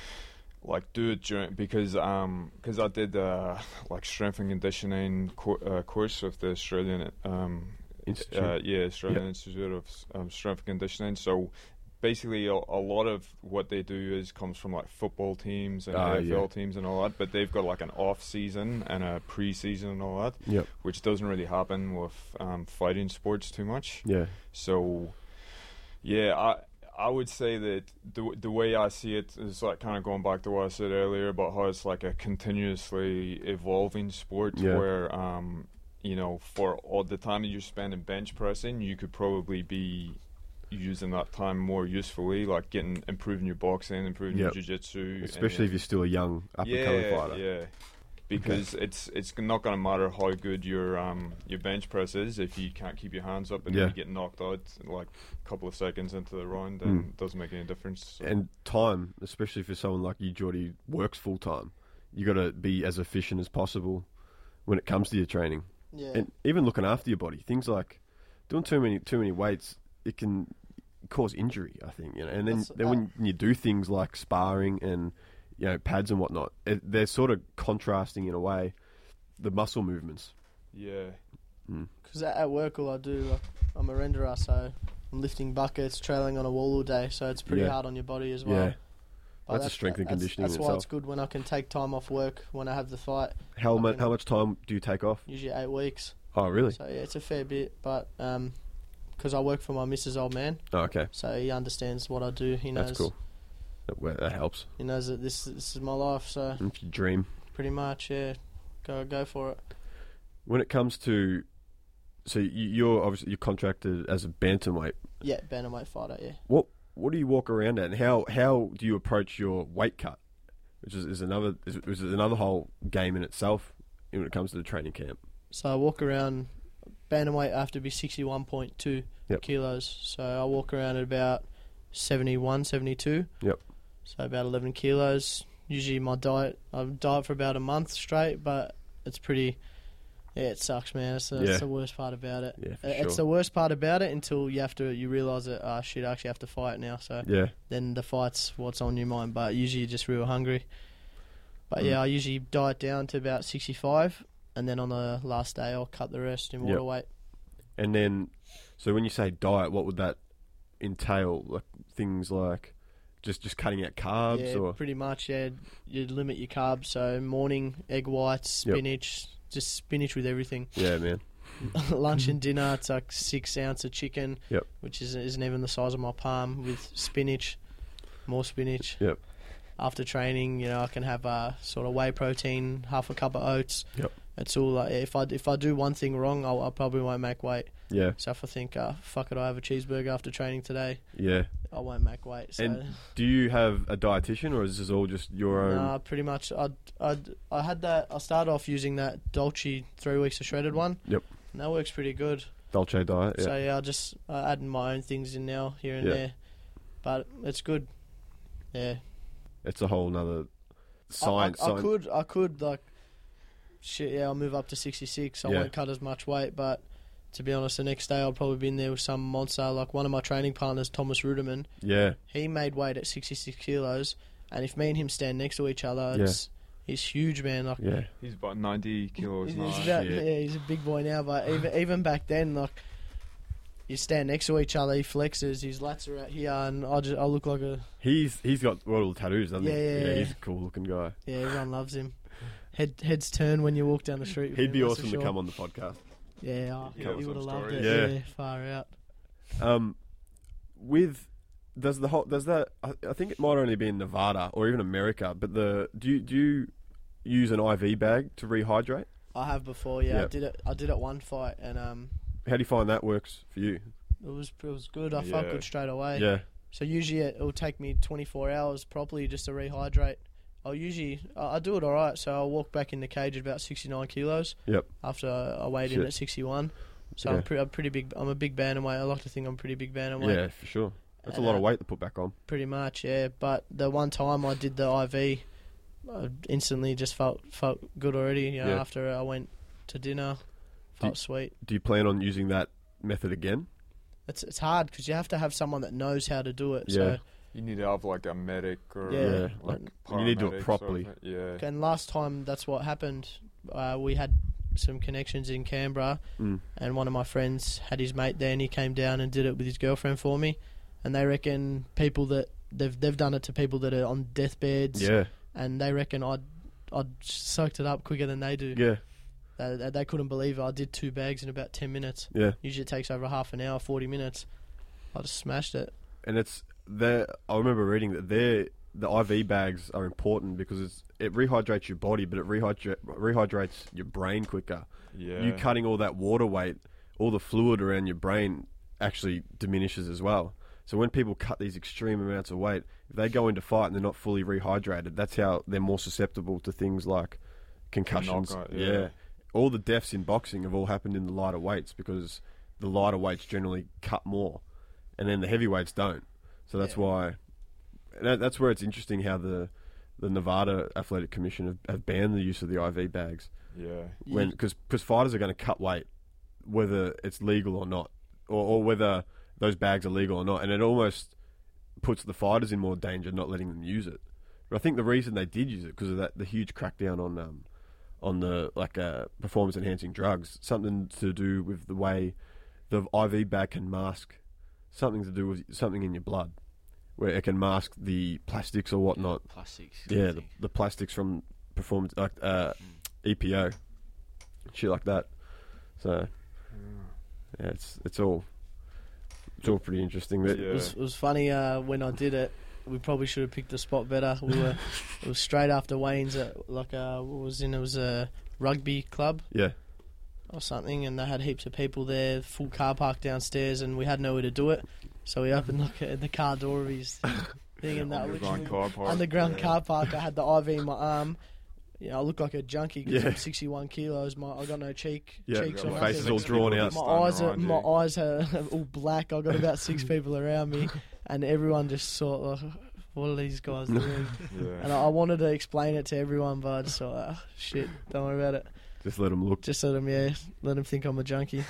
like do it during, because um because I did uh like strength and conditioning co- uh, course with the Australian um Institute. uh, yeah Australian Yep. Institute of um, Strength and Conditioning. So basically a, a lot of what they do is comes from like football teams and Ah, A F L yeah. teams and all that, but they've got like an off season and a pre-season and all that, Yep. which doesn't really happen with um, fighting sports too much. Yeah. So yeah, I I would say that the the way I see it is like kind of going back to what I said earlier about how it's like a continuously evolving sport, Yeah. where um you know, for all the time that you're spending bench pressing, you could probably be using that time more usefully, like getting improving your boxing, improving Yep. your jiu-jitsu, Especially if you're still a young up and yeah, coming fighter. yeah. Because it's it's not going to matter how good your um your bench press is if you can't keep your hands up and Yeah. you get knocked out like a couple of seconds into the round, then Mm. it doesn't make any difference. So. And time, especially for someone like you, Geordie, works full time. You got to be as efficient as possible when it comes to your training, yeah. and even looking after your body. Things like doing too many too many weights, it can cause injury, I think. You know, and then That's- then uh, when you do things like sparring and you know pads and whatnot, it, they're sort of contrasting in a way the muscle movements. yeah, Because at, at work, all I do, like, I'm a renderer, so I'm lifting buckets, trailing on a wall all day, so it's pretty Yeah. hard on your body as well. Yeah. But That's a strength and that's- conditioning That's in why itself. it's good when I can take time off work when I have the fight. How I much mean, how much time do you take off? Usually eight weeks. Oh, really? So yeah, it's a fair bit, but um 'cause I work for my missus' old man, Oh, okay, so he understands what I do. He knows. that's cool. That, well, that helps. He knows that this this is my life. So If you dream. pretty much, yeah, go go for it. When it comes to, so you- you're obviously you're contracted as a bantamweight. Yeah, bantamweight fighter. Yeah. What what do you walk around at, and how how do you approach your weight cut, which is, is another is, is another whole game in itself when it comes to the training camp. So I walk around. Bantamweight, I have to be sixty-one point two Yep. kilos. So I walk around at about seventy-one, seventy-two. Yep. So about eleven kilos. Usually my diet, I diet for about a month straight, but it's pretty, yeah, it sucks, man. It's the, Yeah. it's the worst part about it. Yeah, for Uh, It's sure. the worst part about it until you have to, you realise that, ah, shit, I actually have to fight now. So Yeah, then the fight's what's on your mind, but usually you're just real hungry. But Mm. yeah, I usually diet down to about sixty-five, and then on the last day I'll cut the rest in Yep. water weight. and then so when you say diet, what would that entail? Like things like just just cutting out carbs Yeah, or pretty much, yeah. You limit your carbs, so morning, egg whites, Yep. spinach, just spinach with everything. yeah, man. Lunch and dinner, it's like six ounce of chicken, Yep. which is, isn't even the size of my palm, with spinach, more spinach. Yep. After training, you know, I can have a sort of whey protein, half a cup of oats. Yep. It's all like, if I if I do one thing wrong, I'll, I probably won't make weight. Yeah, So if I think, uh, fuck it, I have a cheeseburger after training today, yeah. I won't make weight. So And do you have a dietitian, or is this all just your own? Nah, pretty much. I I I had that. I started off using that Dolce three weeks of shredded one. Yep. And that works pretty good. Dolce diet. Yeah. So yeah, I just uh, adding my own things in now here and Yeah. there, but it's good. Yeah, It's a whole nother I, science. I, I science- could, I could like, shit. Yeah, I'll move up to sixty-six. I Yeah. won't cut as much weight, but to be honest, the next day I'll probably be in there with some monster. Like one of my training partners, Thomas Ruderman. Yeah. He made weight at sixty-six kilos, and if me and him stand next to each other, it's he's huge, man. Like Yeah. He's about ninety kilos he's, now. he's about, shit. yeah, he's a big boy now. But even even back then, like you stand next to each other, he flexes, his lats are out here, and I just I look like a He's he's got all the tattoos, doesn't Yeah, he? yeah, yeah. He's a cool looking guy. yeah. Everyone loves him. Head heads turn when you walk down the street. with He'd him, be that's awesome for to sure. come on the podcast. Yeah, oh, Yeah, he some would have loved it. stories. Yeah. Yeah. far out. Um, with does the whole does that I, I think it might only be in Nevada or even America, but the do you do you use an I V bag to rehydrate? I have before. Yeah, I Yep. did it. I did it one fight, and um, How do you find that works for you? it was it was good. I felt Yeah. good straight away. Yeah, So usually it will take me twenty-four hours properly just to rehydrate. I'll usually I I do it all right. So I'll walk back in the cage at about sixty-nine kilos. Yep. After I I weighed in Shit. at sixty-one. So Yeah. I'm, pre- I'm pretty big. I'm a big bantamweight. I like to think I'm pretty big bantamweight. yeah, for sure. That's a And, lot uh, of weight to put back on. Pretty much, yeah. But the one time I did the I V, I instantly just felt felt good already. You know, Yeah. after I went to dinner, felt sweet. Do you plan on using that method again? It's it's hard because you have to have someone that knows how to do it. Yeah. So You need to have like a medic or Yeah, Yeah, like like, you need to do it paramedic properly. sort of thing. Yeah. and last time that's what happened. Uh, we had some connections in Canberra, Mm. and one of my friends had his mate there, and he came down and did it with his girlfriend for me. And they reckon people that they've they've done it to people that are on deathbeds, Yeah, and they reckon I'd I'd soaked it up quicker than they do. yeah, They, they, they couldn't believe it. I did two bags in about ten minutes. yeah. Usually it takes over half an hour, forty minutes. I just smashed it. And it's there. I remember reading that they the I V bags are important because it's it rehydrates your body, but it rehydrate, rehydrates your brain quicker. Yeah. You cutting all that water weight, all the fluid around your brain actually diminishes as well. So when people cut these extreme amounts of weight, if they go into fight and they're not fully rehydrated, that's how they're more susceptible to things like concussions. knockout, yeah. yeah. All the deaths in boxing have all happened in the lighter weights because the lighter weights generally cut more, and then the heavyweights don't. So that's Yeah. why. That, that's where it's interesting how the the Nevada Athletic Commission have, have banned the use of the I V bags Yeah. when because fighters are going to cut weight whether it's legal or not, or, or whether those bags are legal or not, and it almost puts the fighters in more danger not letting them use it. But I think the reason they did use it because of that the huge crackdown on um on the like uh, performance enhancing drugs, something to do with the way the I V bag can mask something to do with something in your blood, where it can mask the plastics or whatnot. Plastics. Yeah, the, the plastics from performance, like uh, E P O, shit like that. So yeah, it's it's all it's all pretty interesting. But Yeah. It was, it was funny uh, when I did it. We probably should have picked the spot better. We were it was straight after Wayne's at like uh, what was in it was a rugby club yeah, or something, and they had heaps of people there, full car park downstairs, and we had nowhere to do it, so we opened like a, the car door of his thing, and that Underground literally car park. underground yeah. car park. I had the I V in my arm. You know, I look like a junkie because Yeah. I'm sixty-one kilos. My I got no cheek Yeah, cheeks your or face nothing. is all drawn out. My Standing eyes are around my you. eyes are all black. I got about six people around me, and everyone just saw like, what are these guys doing? And Yeah. I, I wanted to explain it to everyone, but I just thought, ah, shit, don't worry about it. just let them look. Just let them, yeah, let them think I'm a junkie.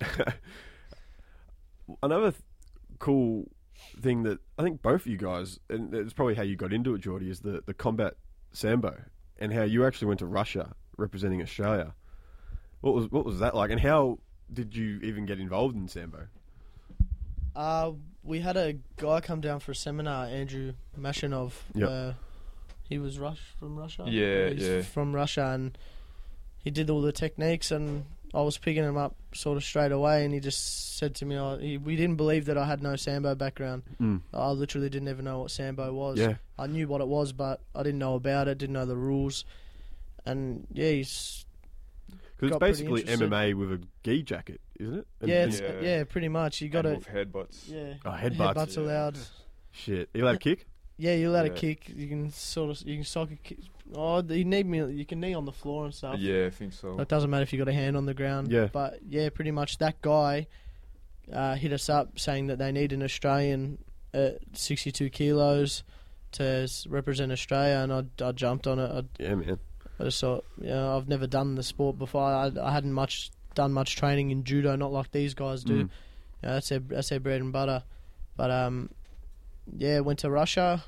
Another th- cool thing that I think both of you guys, and it's probably how you got into it, Geordie, is the, the combat sambo, and how you actually went to Russia representing Australia. What was what was that like, and how did you even get involved in sambo? Uh, we had a guy come down for a seminar, Andrew Mashinov. Yep. Uh, he was Rush from Russia. Yeah, He's yeah. from Russia, and he did all the techniques, and I was picking him up sort of straight away, and he just said to me, oh, he, we didn't believe that I had no sambo background. Mm. I literally didn't even know what sambo was. Yeah, I knew what it was, but I didn't know about it, didn't know the rules. And yeah, he's because it's got pretty basically M interested. M A with a gi jacket, isn't it? And- yeah, and- it's, Yeah. yeah, pretty much. You got And to with headbutts. yeah. Oh, headbutts. Headbutts Yeah. allowed. shit. Are you allowed to kick? Yeah, you're allowed Yeah. to kick. You can sort of you can soccer kick. Oh, you need me. You can knee on the floor and stuff. Yeah, I think so. It doesn't matter if you got a hand on the ground. Yeah. But yeah, pretty much that guy uh, hit us up saying that they need an Australian at sixty-two kilos to s- represent Australia, and I, I jumped on it. I, Yeah, man. I just thought, you know, I've never done the sport before. I, I hadn't much done much training in judo, not like these guys do. Mm. You know, that's their that's their bread and butter. But um, yeah, went to Russia.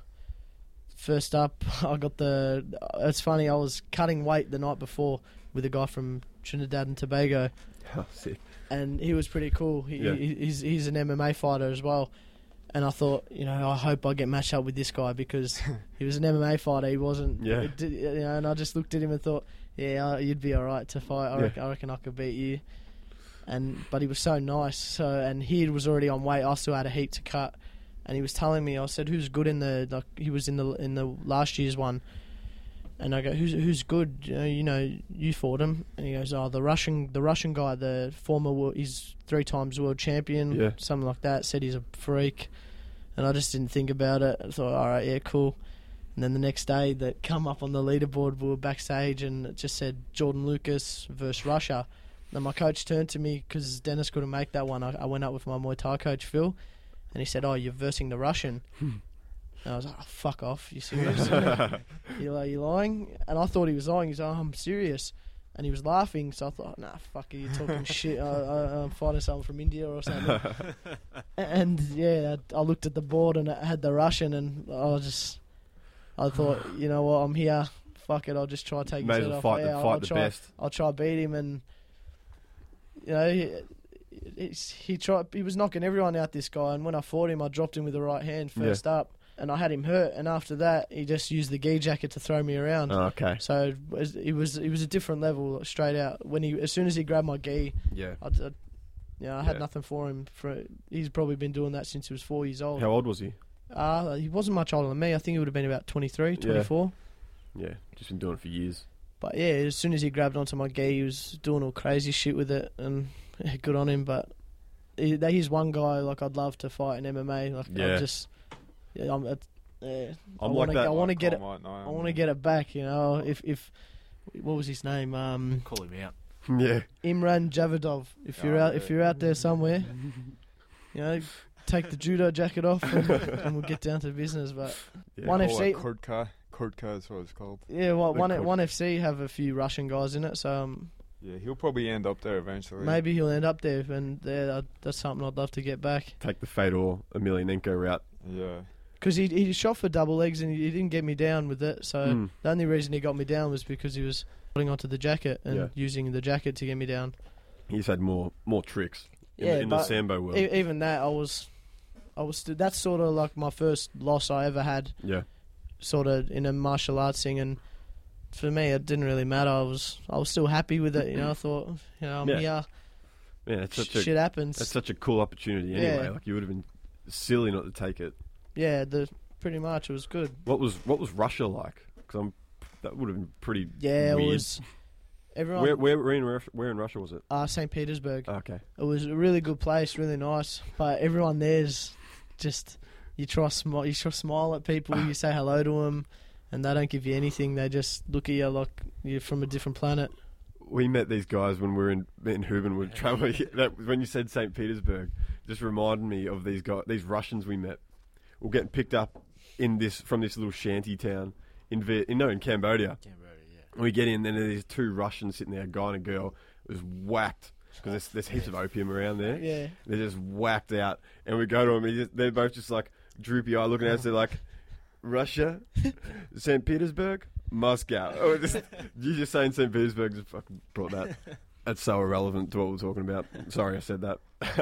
First up, I got the. It's funny. I was cutting weight the night before with a guy from Trinidad and Tobago, Oh, sick. and he was pretty cool. He, Yeah. he, he's he's an M M A fighter as well. And I thought, you know, I hope I get matched up with this guy because he was an M M A fighter. He wasn't. Yeah. It did, you know, and I just looked at him and thought, yeah, uh, you'd be all right to fight. I, Yeah. reckon, I reckon I could beat you. And but he was so nice. So and he was already on weight. I still had a heap to cut. And he was telling me, I said, who's good in the like? He was in the in the last year's one. And I go, who's who's good? You know, you know, you fought him. And he goes, oh, the Russian, the Russian guy, the former, world, he's three times world champion, Yeah. something like that. Said he's a freak, and I just didn't think about it. I thought, all right, yeah, cool. And then the next day, that come up on the leaderboard, we were backstage, and it just said Jordan Lucas versus Russia. Then my coach turned to me because Dennis couldn't make that one. I, I went up with my Muay Thai coach Phil, and he said, "Oh, you're versing the Russian." And I was like, oh, fuck off, you serious? you like, you lying? And I thought he was lying. He's like, oh, I'm serious. And he was laughing, so I thought, nah, fuck it, you're talking shit. I, I, I'm fighting someone from India or something. And yeah, I, I looked at the board and it had the Russian, and I was just, I thought, you know what, I'm here. Fuck it, I'll just try to take May his as head well off. fight, Yeah, the, I'll, fight I'll the try, best. I'll try to beat him, and you know, he, it's, he tried. He was knocking everyone out. This guy, and when I fought him, I dropped him with the right hand first up, and I had him hurt. And after that, he just used the gi jacket to throw me around. Oh, okay. So it was, it was it was a different level straight out. When he as soon as he grabbed my gi, Yeah. I, I, you know, I had Yeah. nothing for him. For he's probably been doing that since he was four years old. How old was he? Uh, he wasn't much older than me. I think he would have been about twenty-three, twenty-four. Yeah, just been doing it for years. But yeah, as soon as he grabbed onto my gi, he was doing all crazy shit with it, and yeah, good on him. But he, he's one guy like I'd love to fight in M M A. Like Yeah. I just, yeah, I'm, uh, yeah, I I'm want like to, that. I want to I get it. can't right now, I want to get it back. You know, if if what was his name? Um, Call him out. Yeah. Imran Javadov. If you're Oh, out, if yeah. you're out there somewhere, you know, take the judo jacket off, and, and we'll get down to business. But Yeah. One Oh, F C. uh, Kurtka. Kurtka is what it's called. yeah, well, The one coach. one F C have a few Russian guys in it, so um, Yeah, he'll probably end up there eventually. maybe he'll end up there, and yeah, that- that's something I'd love to get back. Take the Fedor Emelianenko route. Yeah. Because he he shot for double legs and he didn't get me down with it. So Mm. the only reason he got me down was because he was putting onto the jacket and Yeah. using the jacket to get me down. He's had more more tricks in, Yeah, the, in the but Sambo world. E- even that, I was, I was. St- that's sort of like my first loss I ever had, yeah. sort of in a martial arts thing. And for me, it didn't really matter. I was I was still happy with it. You know, I thought, you know, I'm Yeah. here. Man, it's Sh- such a shit happens. that's such a cool opportunity anyway. Yeah. Like you would have been silly not to take it. Yeah, the pretty much it was good. What was what was Russia like? Because I'm that would have been pretty Yeah, weird. it was. Everyone, Where where where in, Rus- where in Russia was it? uh, Saint Petersburg. Okay. It was a really good place, really nice. But everyone there's just you try smile, you try smile at people, you say hello to them, and they don't give you anything. They just look at you like you're from a different planet. We met these guys when we were in in Hubin. We traveling. That when you said Saint Petersburg, just reminded me of these guys, these Russians we met. We're getting picked up in this from this little shanty town in Viet, no in Cambodia. Cambodia, yeah. And we get in, and there's two Russians sitting there, a guy and a girl, was whacked because there's, there's heaps of opium around there. Yeah, They're just whacked out, and we go to them. And just, they're both just like droopy eye, looking at us. They're like, Russia, Saint Petersburg, Moscow. Oh, just, you just saying Saint Petersburg just fucking brought that. That's so irrelevant to what we're talking about. Sorry, I said that.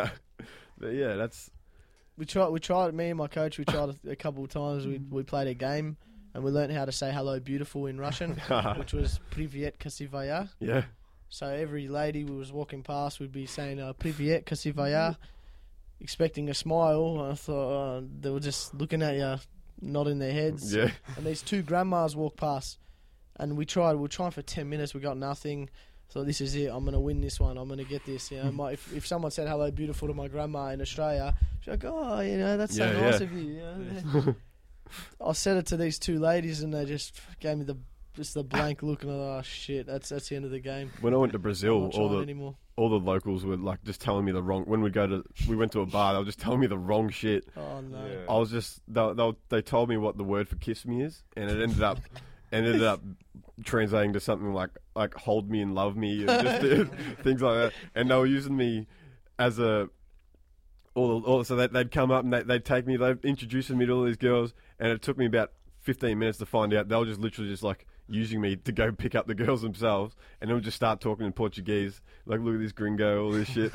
But yeah, that's we tried. We tried. Me and my coach. We tried a, a couple of times. We we played a game, and we learned how to say "hello, beautiful" in Russian, which was "Privyet kasivaya." yeah, So every lady we was walking past, we'd be saying uh, "Privyet kasivaya," expecting a smile. I thought uh, they were just looking at you, nodding their heads. yeah. And these two grandmas walked past, and we tried. We were trying for ten minutes. We got nothing. So this is it. I'm gonna win this one. I'm gonna get this. You know, my, if if someone said hello, beautiful to my grandma in Australia, she's like, oh, you know, that's so Yeah, nice yeah. of you. You know? I said it to these two ladies, and they just gave me the just the blank look, and I thought, oh shit, that's that's the end of the game. When I went to I'm Brazil, not all trying the anymore. all the locals were like just telling me the wrong. When we go to, we went to a bar. They were just telling me the wrong shit. Oh no. Yeah. I was just they, they they told me what the word for kiss me is, and it ended up ended up translating to something like like hold me and love me and just things like that. And they were using me as a all, all so they, they'd come up and they, they'd take me. They'd introducing me to all these girls, and it took me about fifteen minutes to find out they were just literally just like using me to go pick up the girls themselves, and then we'd just start talking in Portuguese. Like, look at this gringo, all this shit.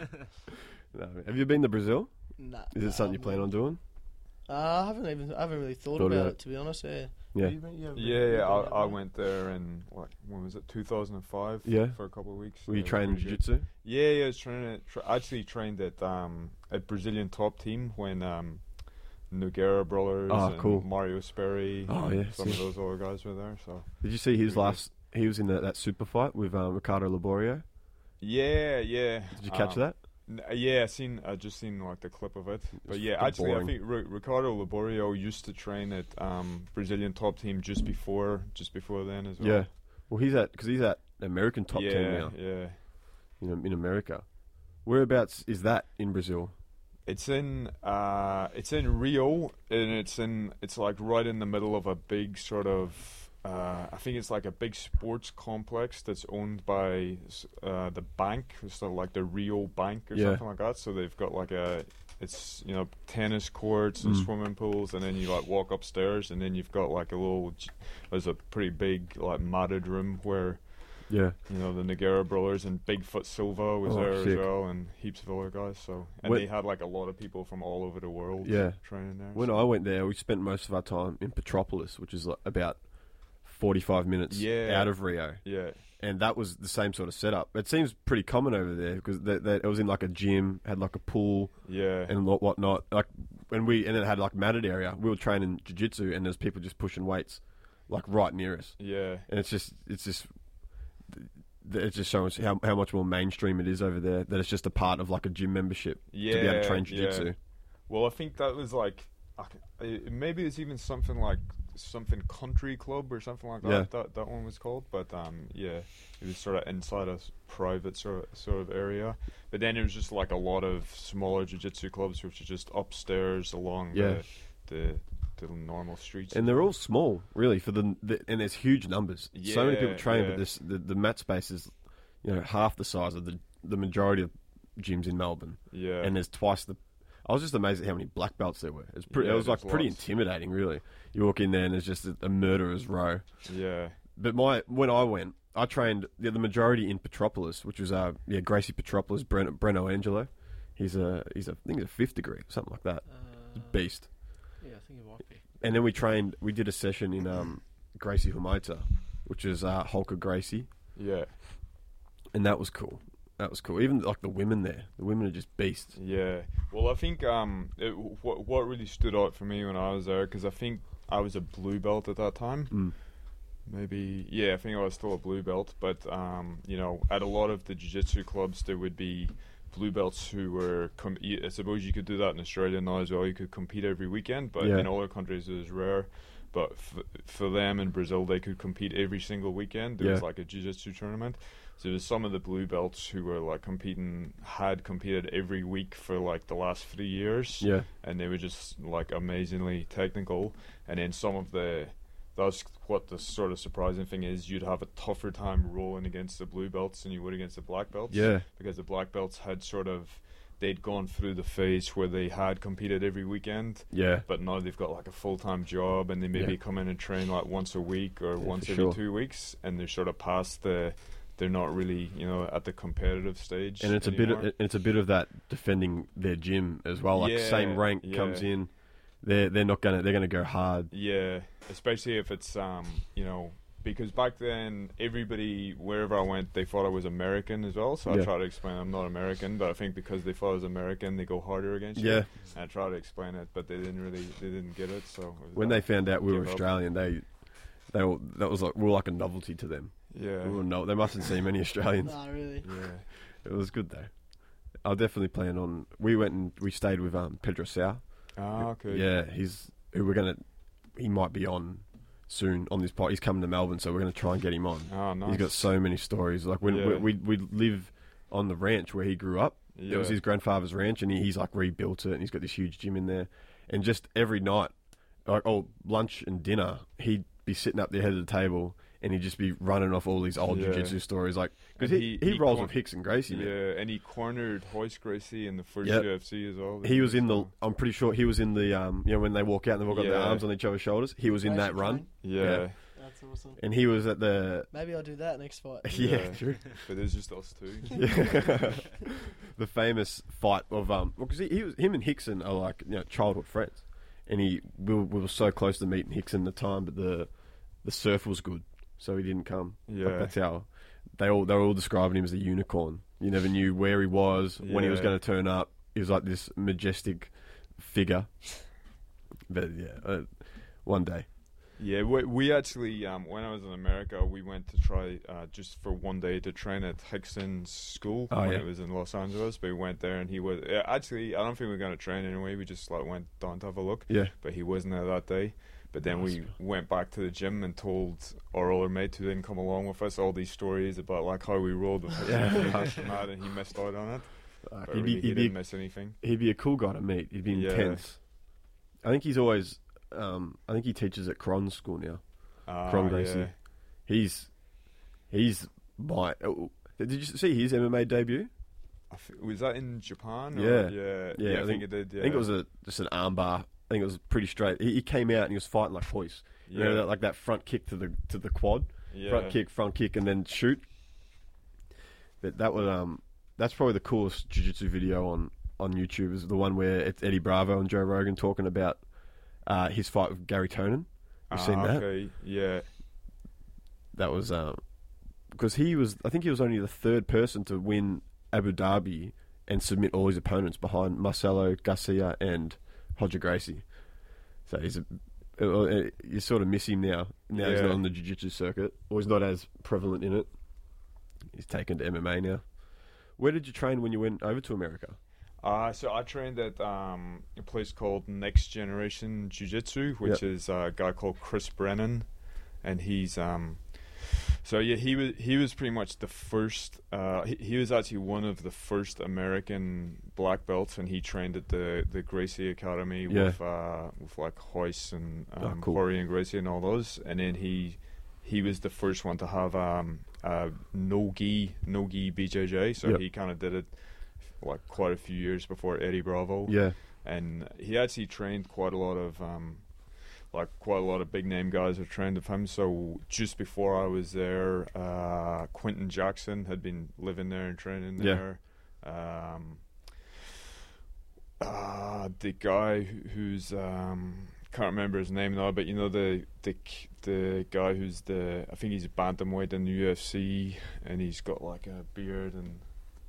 No, have you been to Brazil? Nah, Is it nah, something you plan on doing? Uh, I haven't even I haven't really thought, Thought about about it, it. to be honest. Yeah. Yeah. Have you been- you haven't been- Yeah, you've yeah. been I, there, I right? went there in what when was it? two thousand five. Yeah. For a couple of weeks. Were you Yeah, training pretty good. jiu-jitsu? Yeah, yeah. I was training. At, tra- actually trained at um at Brazilian top team when um Nogueira brothers Oh, and cool. Mario Sperry. Oh, and yeah, Some sick. of those other guys were there. So Did you see his Pretty last? He was in that, that super fight with um, Ricardo Laborio. yeah, yeah. Did you catch um, that? N- Yeah, I seen. I just seen like the clip of it. But It's yeah, fucking actually, boring. I think R- Ricardo Laborio used to train at um, Brazilian top team just before, just before then as well. Yeah. Well, he's at because he's at American top yeah, team now. yeah. You know, in America. Whereabouts is that in Brazil? It's in uh, it's in Rio, and it's in it's like right in the middle of a big sort of. Uh, I think it's like a big sports complex that's owned by uh, the bank, it's sort of like the Rio Bank or Yeah. something like that. So they've got like a, it's you know tennis courts and Mm. swimming pools, and then you like walk upstairs, and then you've got like a little, g- there's a pretty big like matted room where Yeah. you know the Nogueira brothers and Bigfoot Silva was Oh, there sick. as well, and heaps of other guys. So and When- they had like a lot of people from all over the world Yeah. training there. When so. I went there, we spent most of our time in Petropolis, which is like about forty-five minutes Yeah. out of Rio. yeah. And that was the same sort of setup. It seems pretty common over there because they, they, it was in like a gym, had like a pool Yeah, and what whatnot. Like when we and it had like matted area. We were training jiu-jitsu and there's people just pushing weights, like right near us. yeah, And it's just it's just it just shows how how much more mainstream it is over there. That it's just a part of like a gym membership yeah. to be able to train yeah. jiu-jitsu. Well, I think that was like, I c- uh, maybe it's even something like something country club or something like that. Yeah. That that one was called, but um, yeah, it was sort of inside a s- private sort of sort of area. But then it was just like a lot of smaller jiu-jitsu clubs, which are just upstairs along Yeah. the the the normal streets. And they're all small, really, for the, the and there's huge numbers. so many people Yeah, train, yeah. but this the, the mat space is, you know, half the size of the the majority of gyms in Melbourne, yeah, and there's twice the. I was just amazed at how many black belts there were. It's pretty. Yeah, it was like there's pretty lots. intimidating, really. You walk in there and it's just a, a murderer's row. yeah, But my when I went, I trained the, the majority in Petropolis, which was uh yeah Gracie Petropolis, Breno, Breno Angelo. He's a he's a I think he's a fifth degree, something like that. He's a Uh, beast. yeah, I think it might be. And then we trained. We did a session in um, Gracie Humaita, which is uh, Holker Gracie, yeah, and that was cool. That was cool. Even like the women there, the women are just beasts. yeah. Well, I think um, it, what what really stood out for me when I was there, because I think I was a blue belt at that time. Mm. Maybe, yeah, I think I was still a blue belt, but um, you know, at a lot of the jiu-jitsu clubs, there would be blue belts who were. Com- y- I suppose you could do that in Australia now as well. You could compete every weekend, but Yeah. in other countries it was rare. But f- for them in Brazil, they could compete every single weekend. There was Yeah. like a jiu-jitsu tournament. So there's some of the blue belts who were like competing, had competed every week for like the last three years Yeah, and they were just like amazingly technical. And then some of the, that's what the sort of surprising thing is, you'd have a tougher time rolling against the blue belts than you would against the black belts. yeah, Because the black belts had sort of, they'd gone through the phase where they had competed every weekend, yeah, but now they've got like a full-time job and they maybe Yeah. come in and train like once a week or Yeah, once for every sure. two weeks, and they're sort of past the, they're not really, you know, at the competitive stage and it's a anymore. bit. Of, it's a bit of that defending their gym as well. Like Yeah, same rank yeah. comes in, they're they're not gonna they're gonna go hard. Yeah, especially if it's um, you know, because back then everybody wherever I went they thought I was American as well. So Yeah. I try to explain I'm not American, but I think because they thought I was American, they go harder against you. Yeah, And I try to explain it, but they didn't really, they didn't get it. So it was when like, they found out we were give up. Australian, they they were, that was like we were like a novelty to them. yeah, We were no, they mustn't see many Australians. Nah, really. yeah, It was good though. I'll definitely plan on. We went and we stayed with um, Pedro Sau. ah, okay, Yeah, he's who we're gonna he might be on soon on this pod. He's coming to Melbourne, so we're going to try and get him on. Oh, nice. He's got so many stories. Like when Yeah. we, we we live on the ranch where he grew up. Yeah. It was his grandfather's ranch, and he, he's like rebuilt it, and he's got this huge gym in there. And just every night, like oh lunch and dinner, he'd be sitting up the head of the table, and he'd just be running off all these old Yeah. jiu-jitsu stories, like because And he, he- he, he rolls cor- with Hicks and Gracie. Man. Yeah, and he cornered Hoist Gracie in the first Yep. U F C as well. He was in the. So- I'm pretty sure he was in the. Um, you know, when they walk out and they've all got their Yeah. arms on each other's shoulders. He was in that Gracie run, train. Yeah. Yeah. That's awesome. and he was at the. Maybe I'll do that next fight. Yeah, Yeah. true. But there's just us two. Yeah. The famous fight of um, because he, he was him and Hickson are like you know childhood friends, and he we were, we were so close to meeting Hickson at the time, but the the surf was good, so he didn't come. Like, Yeah. that's how they all they were all describing him as a unicorn. You never knew where he was when he was Yeah. going to turn up. He was like this majestic figure. But yeah, uh, one day. Yeah, we, we actually, um, when I was in America, we went to try uh, just for one day to train at Hickson's school Oh, when yeah. it was in Los Angeles. But we went there, and he was uh, actually. I don't think we were going to train anyway. We just like went down to have a look. Yeah. But he wasn't there that day. But then we went back to the gym and told our older mate who didn't come along with us all these stories about like how we rolled with Hickson Yeah. and that, and he missed out on it. Uh, But he'd, really, be, he he'd, didn't be, miss anything. he'd be a cool guy to meet. He'd be Yeah. intense. I think he's always. Um, I think he teaches at Cron School now. Uh, Cron Gracie. yeah. He's he's my. Oh, did you see his M M A debut? I th- was that in Japan? Yeah. Or? Yeah. Yeah, Yeah. I, I think, think- it did. Yeah. I think it was a just an armbar. I think it was pretty straight. He, he came out and he was fighting like Hoist. You know, Yeah. that, like that front kick to the to the quad, Yeah. front kick, front kick, and then shoot. But that was um, that's probably the coolest jiu-jitsu video on on YouTube. Is the one where it's Eddie Bravo and Joe Rogan talking about uh, his fight with Gary Tonin. You've seen Ah, that? Okay. Yeah. That was um, because he was. I think he was only the third person to win Abu Dhabi and submit all his opponents behind Marcelo Garcia and Roger Gracie. So he's a. Uh, you sort of miss him now. Now he's Yeah. not on the jiu-jitsu circuit, or he's not as prevalent in it. He's taken to M M A now. Where did you train when you went over to America? Uh, so I trained at um, a place called Next Generation Jiu Jitsu, which Yep. is a guy called Chris Brennan, and he's um, so yeah, he was he was pretty much the first. Uh, he, he was actually one of the first American black belts, and he trained at the, the Gracie Academy Yeah. with uh, with like Hoist and Oh, um, cool. Corey and Gracie and all those, and then he he was the first one to have um, uh, no gi no gi B J J, so Yep. he kind of did it like quite a few years before Eddie Bravo. Yeah, And he actually trained quite a lot of um, like quite a lot of big name guys have trained with him. So just before I was there, uh, Quentin Jackson had been living there and training Yeah. there. Um, uh, the guy who- who's um, can't remember his name now, but you know the the the guy who's the I think he's a bantamweight in the U F C, and he's got like a beard and.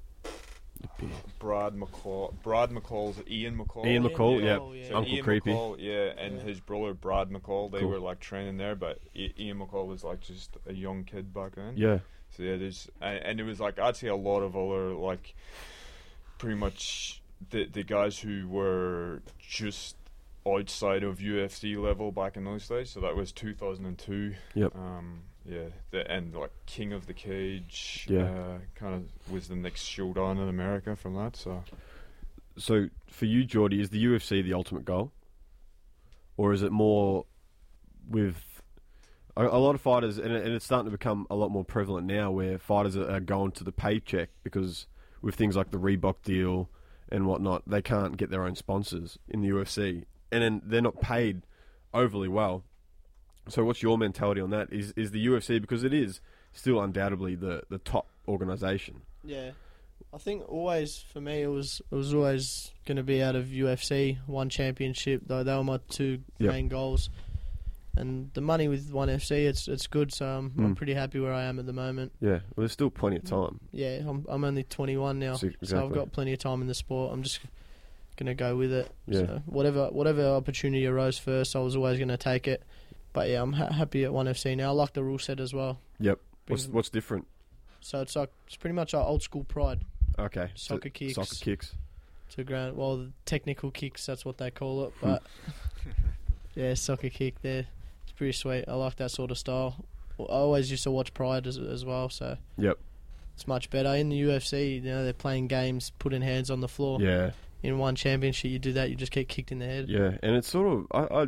Brad McCall. Brad McCall's Ian McCall. Ian McCall, yeah, Oh, yeah. So Uncle Ian Creepy. McCall, yeah, and Yeah. his brother Brad McCall. They Cool. were like training there, but I- Ian McCall was like just a young kid back then. yeah, So yeah, there's and, and it was like actually a lot of other like pretty much the the guys who were just outside of U F C level back in those days. So that was two thousand two. Yep. Um, yeah, the, and like King of the Cage. Yeah. Uh, kind of was the next showdown in America from that. So. So for you, Geordie, is the U F C the ultimate goal, or is it more with a, a lot of fighters, and, it, and it's starting to become a lot more prevalent now, where fighters are, are going to the paycheck because with things like the Reebok deal and whatnot, they can't get their own sponsors in the U F C, and then they're not paid overly well. So what's your mentality on that? Is is the U F C, because it is still undoubtedly the, the top organisation? Yeah, I think always for me it was it was always going to be out of U F C, one championship. Though they were my two Yep. main goals, and the money with one F C, it's it's good. So I'm, I'm Mm. pretty happy where I am at the moment. Yeah, well, there's still plenty of time. Yeah, I'm I'm only twenty-one now, So- so I've exactly. got plenty of time in the sport. I'm just gonna go with it. Yeah. So whatever whatever opportunity arose first, I was always gonna take it. But yeah, I'm ha- happy at one F C now. I like the rule set as well. Yep. What's Brings- what's different? So it's like it's pretty much our old school pride. Okay. so- Soccer kicks. Soccer kicks. To ground, well, the technical kicks, that's what they call it. But Yeah, soccer kick there. It's pretty sweet. I like that sort of style. I always used to watch Pride as, as well, so Yep. it's much better. In the U F C, you know, they're playing games, putting hands on the floor. Yeah. In one championship, you do that, you just get kicked in the head. Yeah, and it's sort of I, I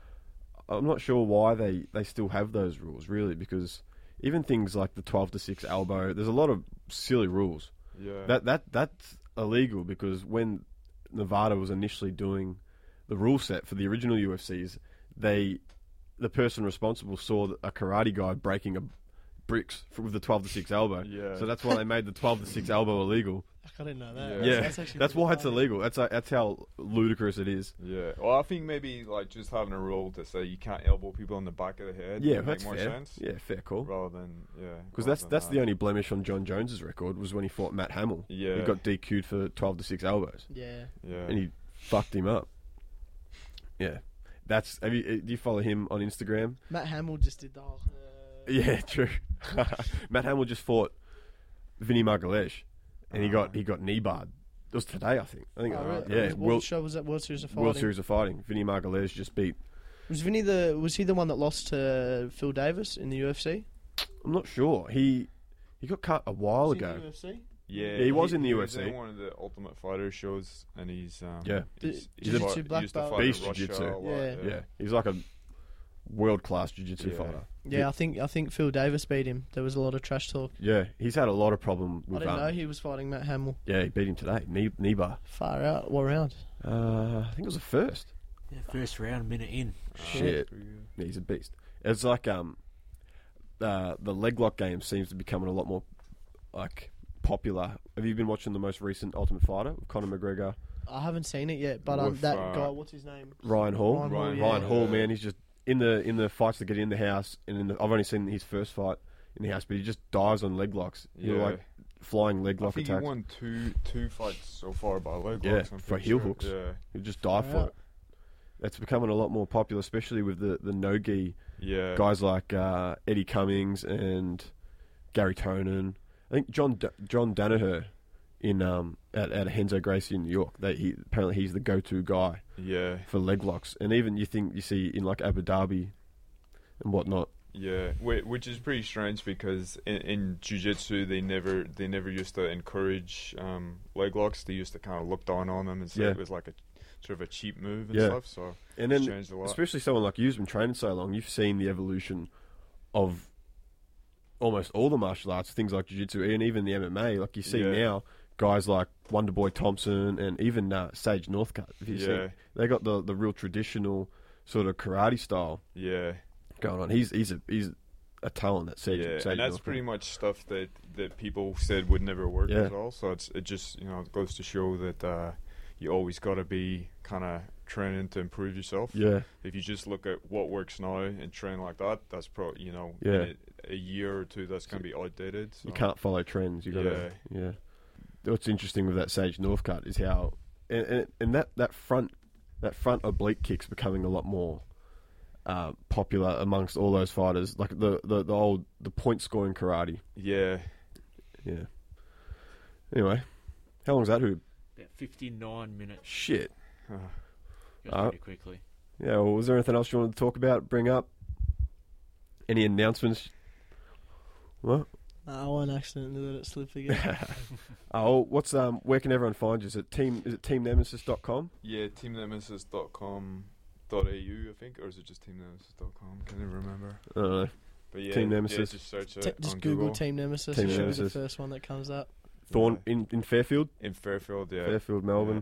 I'm not sure why they, they still have those rules really, because even things like the twelve to six elbow, there's a lot of silly rules. Yeah. That that that's illegal because when Nevada was initially doing the rule set for the original U F Cs, they the person responsible saw a karate guy breaking a bricks for, with the twelve to six elbow. Yeah. So that's why they made the twelve to six elbow illegal. I didn't know that. Yeah. That's, Yeah, that's, actually that's pretty why it's funny. illegal. That's uh, that's how ludicrous it is. Yeah. Well, I think maybe like just having a rule to say you can't elbow people on the back of the head. Yeah, would that's make more fair. sense. Yeah, fair call. Rather than yeah. Because rather that's than that's that. the only blemish on John Jones's record was when he fought Matt Hamill. Yeah. He got D Q'd for twelve to six elbows, Yeah. Yeah. and he fucked him up. Yeah, that's. Have you? Do you follow him on Instagram? Matt Hamill just did the whole... Uh, Yeah, true. Matt Hamill just fought Vinny Margalesh, and he Ah. got he got knee barred. It was today, I think. I think. oh, uh, really? Yeah, What World, show was that? World Series of Fighting? World Series of Fighting. Vinny Margalesh just beat. Was Vinny the... Was he the one that lost to Phil Davis in the U F C? I'm not sure. He he got cut a while Was he in ago. the U F C? Yeah, Yeah, he was in the he U F was C. in one of the Ultimate Fighter shows, and he's um, Yeah. he's, He's he's a fought- jiu-jitsu black he used to belt. fight in Beast Russia jiu-jitsu. a lot, Yeah. Yeah, he's like a world class jiu-jitsu Yeah. fighter. Yeah, I think I think Phil Davis beat him. There was a lot of trash talk. Yeah, he's had a lot of problem I with. didn't um, know he was fighting Matt Hamill. Yeah, he beat him today. Knee, knee bar. Far out. What round? Uh, I think it was the first. Yeah, first round, minute in. Shit. Yeah, he's a beast. It's like um, uh, the leg lock game seems to be becoming a lot more like popular. Have you been watching the most recent Ultimate Fighter with Conor McGregor, I haven't seen it yet, but um, With, that uh, guy, what's his name? Ryan Hall? Ryan Hall, Ryan, yeah. Hall, Yeah. man, he's just in the in the fights that get in the house, and in the, I've only seen his first fight in the house, but he just dives on leg locks. Yeah. He's like flying leg I lock think attacks. he won two two fights so far by leg Yeah, locks. I'm for pretty heel sure. hooks. Yeah, He'll just dive Far for out. it. That's becoming a lot more popular, especially with the the no-gi yeah. guys like uh, Eddie Cummings and Gary Tonin. I think John D- John Danaher in um, at at Henzo Gracie in New York. They, he apparently he's the go-to guy Yeah, for leg locks, and even you think you see in like Abu Dhabi and whatnot. yeah. Whi- Which is pretty strange because in, in jiu-jitsu they never they never used to encourage um, leg locks. They used to kind of look down on them and say Yeah. it was like a sort of a cheap move and Yeah. stuff. So And it's then changed a lot. especially someone like you's been training so long, you've seen the evolution of almost all the martial arts, things like jiu-jitsu and even the M M A. Like you see Yeah. now, guys like Wonderboy Thompson and even uh, Sage Northcutt. If you Yeah. see, they got the the real traditional sort of karate style Yeah, going on. He's he's a he's a talent that Sage. yeah, Sage and that's Northcutt. pretty much stuff that, that people said would never work Yeah. as well. So it's it just you know it goes to show that uh, you always got to be kind of training to improve yourself. Yeah, If you just look at what works now and train like that, that's probably you know Yeah. in a, a year or two that's gonna be outdated. So. you can't follow trends. You got to yeah. What's interesting with that Sage Northcutt is how and, and and that that front that front oblique kick's becoming a lot more uh, popular amongst all those fighters. Like the, the, the old the point scoring karate. Yeah, Yeah. Anyway, how long's that hoop? About fifty-nine minutes. Shit. Uh, Goes Uh, pretty quickly. Yeah. Well, was there anything else you wanted to talk about? Bring up? Any announcements? What? Nah, I won't accidentally let it slip again. Oh, what's um? Where can everyone find you? Is it team? Is it team nemesis dot com? yeah, team nemesis dot com dot a u I think, or is it just team nemesis dot com? Can't even remember. I don't know. But yeah, Team yeah, Nemesis. just search it T- just on Google, Google. Team Nemesis. Team it should be Nemesis. the first one that comes up. Thorn Yeah. in, in Fairfield, in Fairfield. Yeah, Fairfield, Melbourne.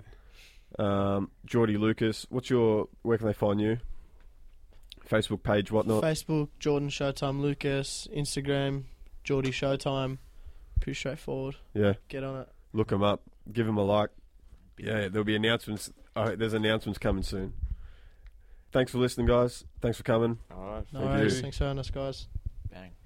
Um, Geordie Lucas. What's your? Where can they find you? Facebook page, whatnot. Facebook, Jordan Showtime Lucas. Instagram, Geordie Showtime. Pretty straightforward. Yeah, Get on it. look them up. Give them a like. Yeah, there'll be announcements. Oh, there's announcements coming soon. Thanks for listening, guys. Thanks for coming. All right. No Thank worries. you. Thanks for having us, guys. Bang.